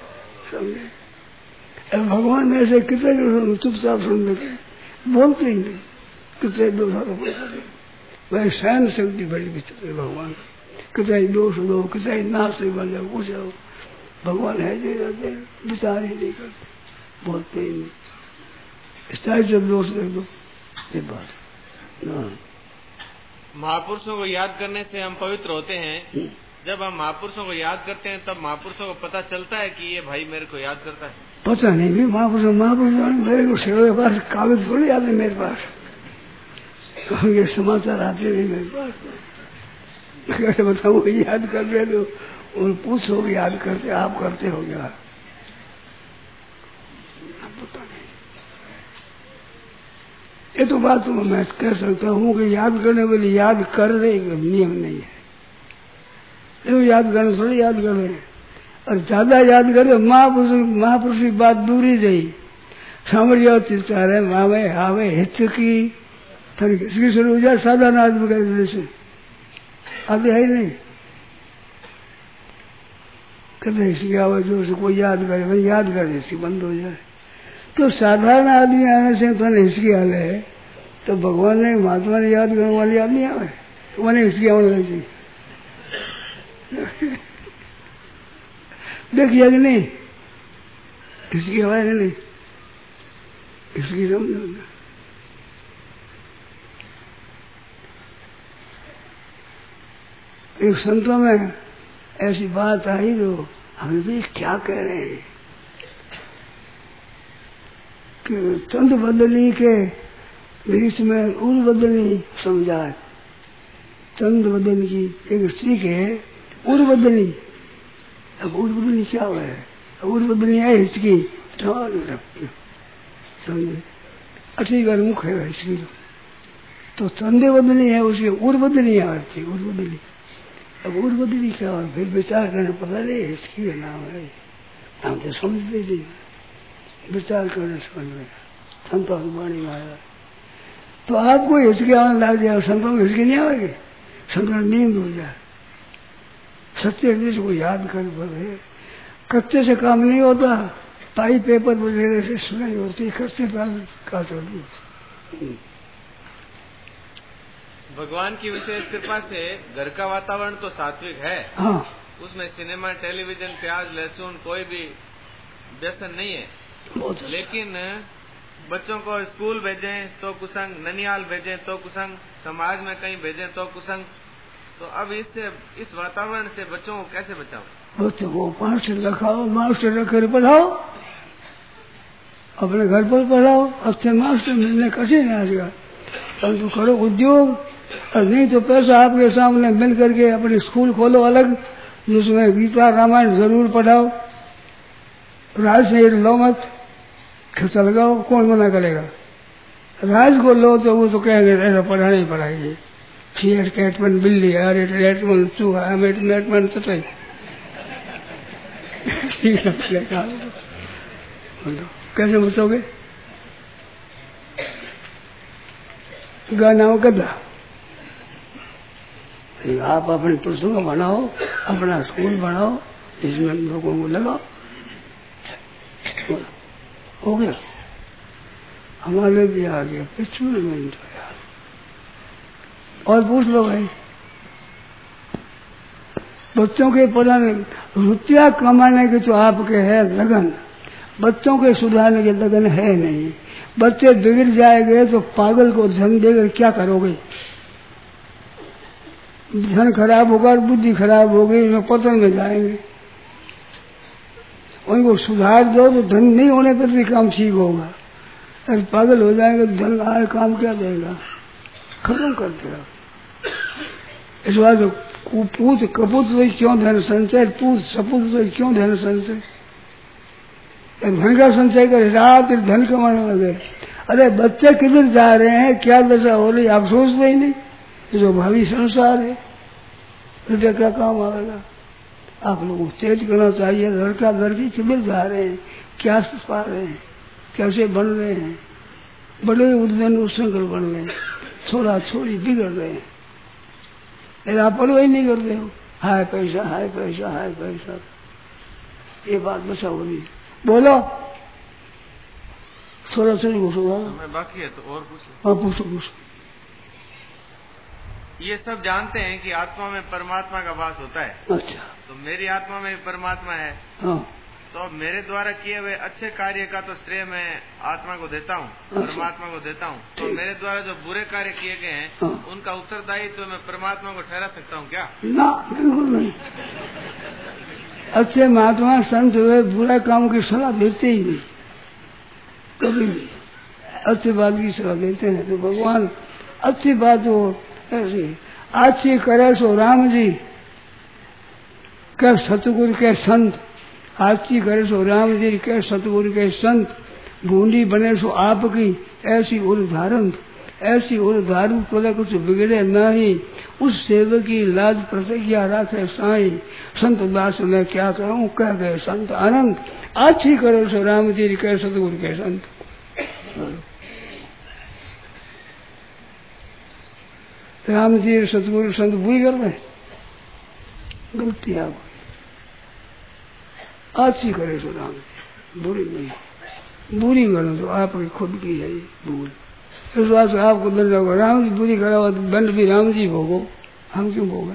समझे? भगवान ने ऐसे कितने चुपचाप सुन लेते, बोलते ही नहीं, कितने दोष वह सहन शक्ति बड़ी विचित्र भगवान, कितने दोष दो, कितने नाश से बन जाओ, कुछ हो, भगवान है जो रहते हैं, विचार ही नहीं करते, बोलते ही नहीं। स्थायी जब दोष दे दो, ये बात। महापुरुषों को याद करने से हम पवित्र होते हैं, जब हम महापुरुषों को याद करते हैं तब महापुरुषों को पता चलता है कि ये भाई मेरे को याद करता है? पता नहीं भी महापुरुष महापुरुष मेरे को शेरों के पास कागज थोड़ी आते मेरे पास, ये समाचार आते नहीं मेरे पास। कैसे बताऊँ याद कर रहे तो उन पूछो याद करते आप करते हो क्या? पता नहीं। ये तो बात तो मैं कह सकता हूँ कि याद करने वाले याद कर रहे नियम नहीं है। ये याद करने थोड़ी याद कर रहे हैं, और ज्यादा याद करे महापुरुष महापुरुष की बात दूरी रही सामरिया चित्तार है मावे हावे हित की थन किसकी शुरू हो जाए साधारण आदमी का जैसे आते है ही नहीं। कहते इसकी आवाज जो से कोई याद करे भाई याद करे इसकी बंद हो जाए। तो साधारण आदमी आने से तो इसकी हाल है, तो भगवान ने महात्मा ने याद करने वाली याद नहीं आवे तो मैंने इसकी आवाज चाहिए। देखिए कि नहीं इसकी आवाज नहीं इसकी समझो। एक संतों में ऐसी बात आई तो हम भी क्या कह रहे हैं कि चंद बदली के बीच में उन बदली समझा। चंद बदली की एक स्त्री के उर बदली, अब उर बदली क्या हुआ है? उर बदली है इसकी समझे अच्छी बार मुख है इसकी, तो चंदे बदली है उसकी उर बदली आती उर बदली। अब उर बदली क्या हुआ? फिर विचार करने पता नहीं इसकी नाम है, हम तो समझते नहीं, विचार करने समझ में संतों की वाणी में आया। तो आपको हिचकी आने लग जाए, संतों में हिचकी नहीं आएगी, संतों में नींद हो जाए। सत्य हृदय को याद कर पड़े, कच्चे से काम नहीं होता, पाई पेपर वगैरह से सुनाई होती, कच्चे का चलती। भगवान की विशेष कृपा से घर का वातावरण तो सात्विक है, हाँ उसमें सिनेमा टेलीविजन प्याज लहसुन कोई भी व्यसन नहीं है, लेकिन बच्चों को स्कूल भेजें तो कुसंग, ननियाल भेजें तो कुसंग, समाज में कहीं भेजें तो कुसंग। तो अब इससे इस वातावरण से बच्चों को कैसे बचाओ? बच्चों को मास्टर रखाओ, मास्टर रखकर पढ़ाओ, अपने घर पर पढ़ाओ। अच्छे मास्टर मिलने कठिन है आजकल, परंतु करो उद्योग, और नहीं तो पैसा आपके सामने मिल करके अपने स्कूल खोलो अलग, जिसमें गीता रामायण जरूर पढ़ाओ। राज से लो मत, खर्चा लगाओ, कौन मना करेगा? राज को लो तो वो तो कहेंगे ऐसा पढ़ाना ही पढ़ाइए। सीएट कैटमन बिल्ली अरे रेटमन चूहा मेट मेटमन सतई कैसे बचोगे? गाना गधा। आप अपने पुरुषों को बनाओ, अपना स्कूल बनाओ, इसमें लोगों को लगाओ, हो गया। हमारे भी आ गया पिछले मिनट यार। और पूछ लो भाई, बच्चों के पढ़ाने रुपया कमाने के तो आपके है लगन, बच्चों के सुधारने के लगन है नहीं। बच्चे बिगड़ जाएंगे तो पागल को धन देकर क्या करोगे? धन खराब होगा, बुद्धि खराब होगी, उन्हें पतन में जाएंगे। उनको सुधार दो तो धन नहीं होने पर भी काम ठीक होगा। अगर पागल हो जाएंगे तो धन आए काम क्या देगा? खत्म कर देगा। इस बात पूछ कपूत तो क्यों धन संचय, पूछ सपूत तो क्यों धन संचय? धन का संचय कर रात धन कमाने लगे। अरे बच्चे किधर जा रहे हैं, क्या दशा हो रही, आप सोचते ही नहीं। जो भावी संसार है रुपया क्या काम आएगा? आप लोगों को चेत करना चाहिए। लड़का लड़की किधर जा रहे हैं, क्या पा रहे हैं, कैसे बन रहे हैं, बड़े उद्यन उच्छृंखल बन रहे हैं, छोरा छोरी बिगड़ रहे हैं। लेकिन आप परवाह नहीं करते हो, हाय पैसा हाय पैसा हाय पैसा। ये बात बचा हो रही। बोलो छोरा छोरी घुसो बाकी है तो और पूछो। हाँ पूछो पूछो। ये सब जानते हैं कि आत्मा में परमात्मा का वास होता है। अच्छा, तो मेरी आत्मा में परमात्मा है। हाँ। तो मेरे द्वारा किए हुए अच्छे कार्य का तो श्रेय मैं आत्मा को देता हूँ, परमात्मा को देता हूँ। तो मेरे द्वारा जो बुरे कार्य किए गए हैं हाँ। उनका उत्तरदायित्व तो मैं परमात्मा को ठहरा सकता हूँ क्या? ना, बिल्कुल नहीं। अच्छे महात्मा संत हुए बुरा काम की सलाह देते ही नहीं, कभी भी अच्छी बात की सलाह देते हैं। तो भगवान अच्छी बात हो ऐसी अच्छी करे सो राम जी के सतगुरु के संत, अच्छी करे सो राम जी के सतगुरु के संत, बूंदी बने सो आपकी ऐसी उदाहरण, ऐसी उदाहरण को कुछ बिगड़े नहीं, उस सेवक की लाज प्रतिज्ञा रखे साई, संत दास मैं क्या करूं कह गए संत अनंत, अच्छी करो सो राम जी के सतगुरु के संत। राम जी सतगुरु संत बुरी कर रहे, गलती आप अच्छी करे सो राम जी, बुरी नहीं, बुरी करो तो आपकी खुद की है ये भूल, इस बात से आपको दंड होगा। राम जी बुरी करा हुआ तो दंड भी राम जी भोगो, हम क्यों भोगे?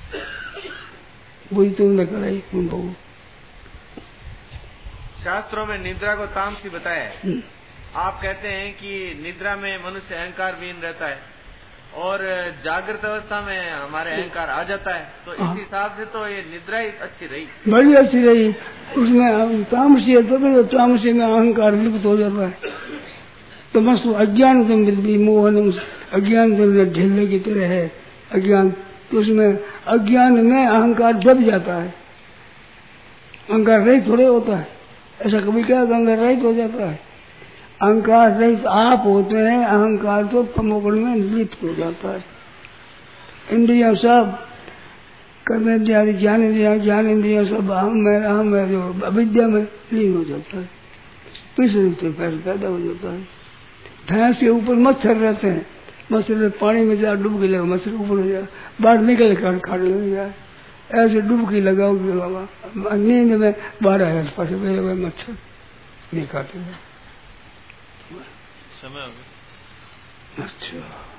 बुरी तुमने कराई तुम भोगो। शास्त्रों में निद्रा को तामसी बताया है। आप कहते हैं कि निद्रा में मनुष्य अहंकार विहीन रहता है और जागृत अवस्था में हमारे अहंकार आ जाता है, तो इस हिसाब से तो ये निद्रा ही अच्छी रही, बड़ी अच्छी रही। उसमें तामसी है तो तामसी में अहंकार लिप्त हो जाता है, तो बस अज्ञान तुम मोहन अज्ञान तुम ढीले की तरह है अज्ञान, तो उसमें अज्ञान में अहंकार दब जाता है, अहंकार रहित थोड़े होता है। ऐसा कभी क्या अहंकार रहित हो जाता है? अहंकार रहित आप होते हैं, अहंकार तो तमोगुण में लिप्त हो जाता है। इंद्रिया सब कर्म इंद्रिया ज्ञान इंद्रिया ज्ञान इंद्रिया सब अहम में अहम में जो अविद्या में लीन हो जाता है, पिछले पैर पैदा हो जाता है। भैंस के ऊपर मच्छर रहते हैं, मच्छर पानी में जा डुबकी लगा, मच्छर ऊपर हो जाए, बाहर निकल कर खाने लग जाए, ऐसे डुबकी लगाओ नींद में बारह हजार पास हुए मच्छर नहीं खाते। समय हो गया। अच्छा।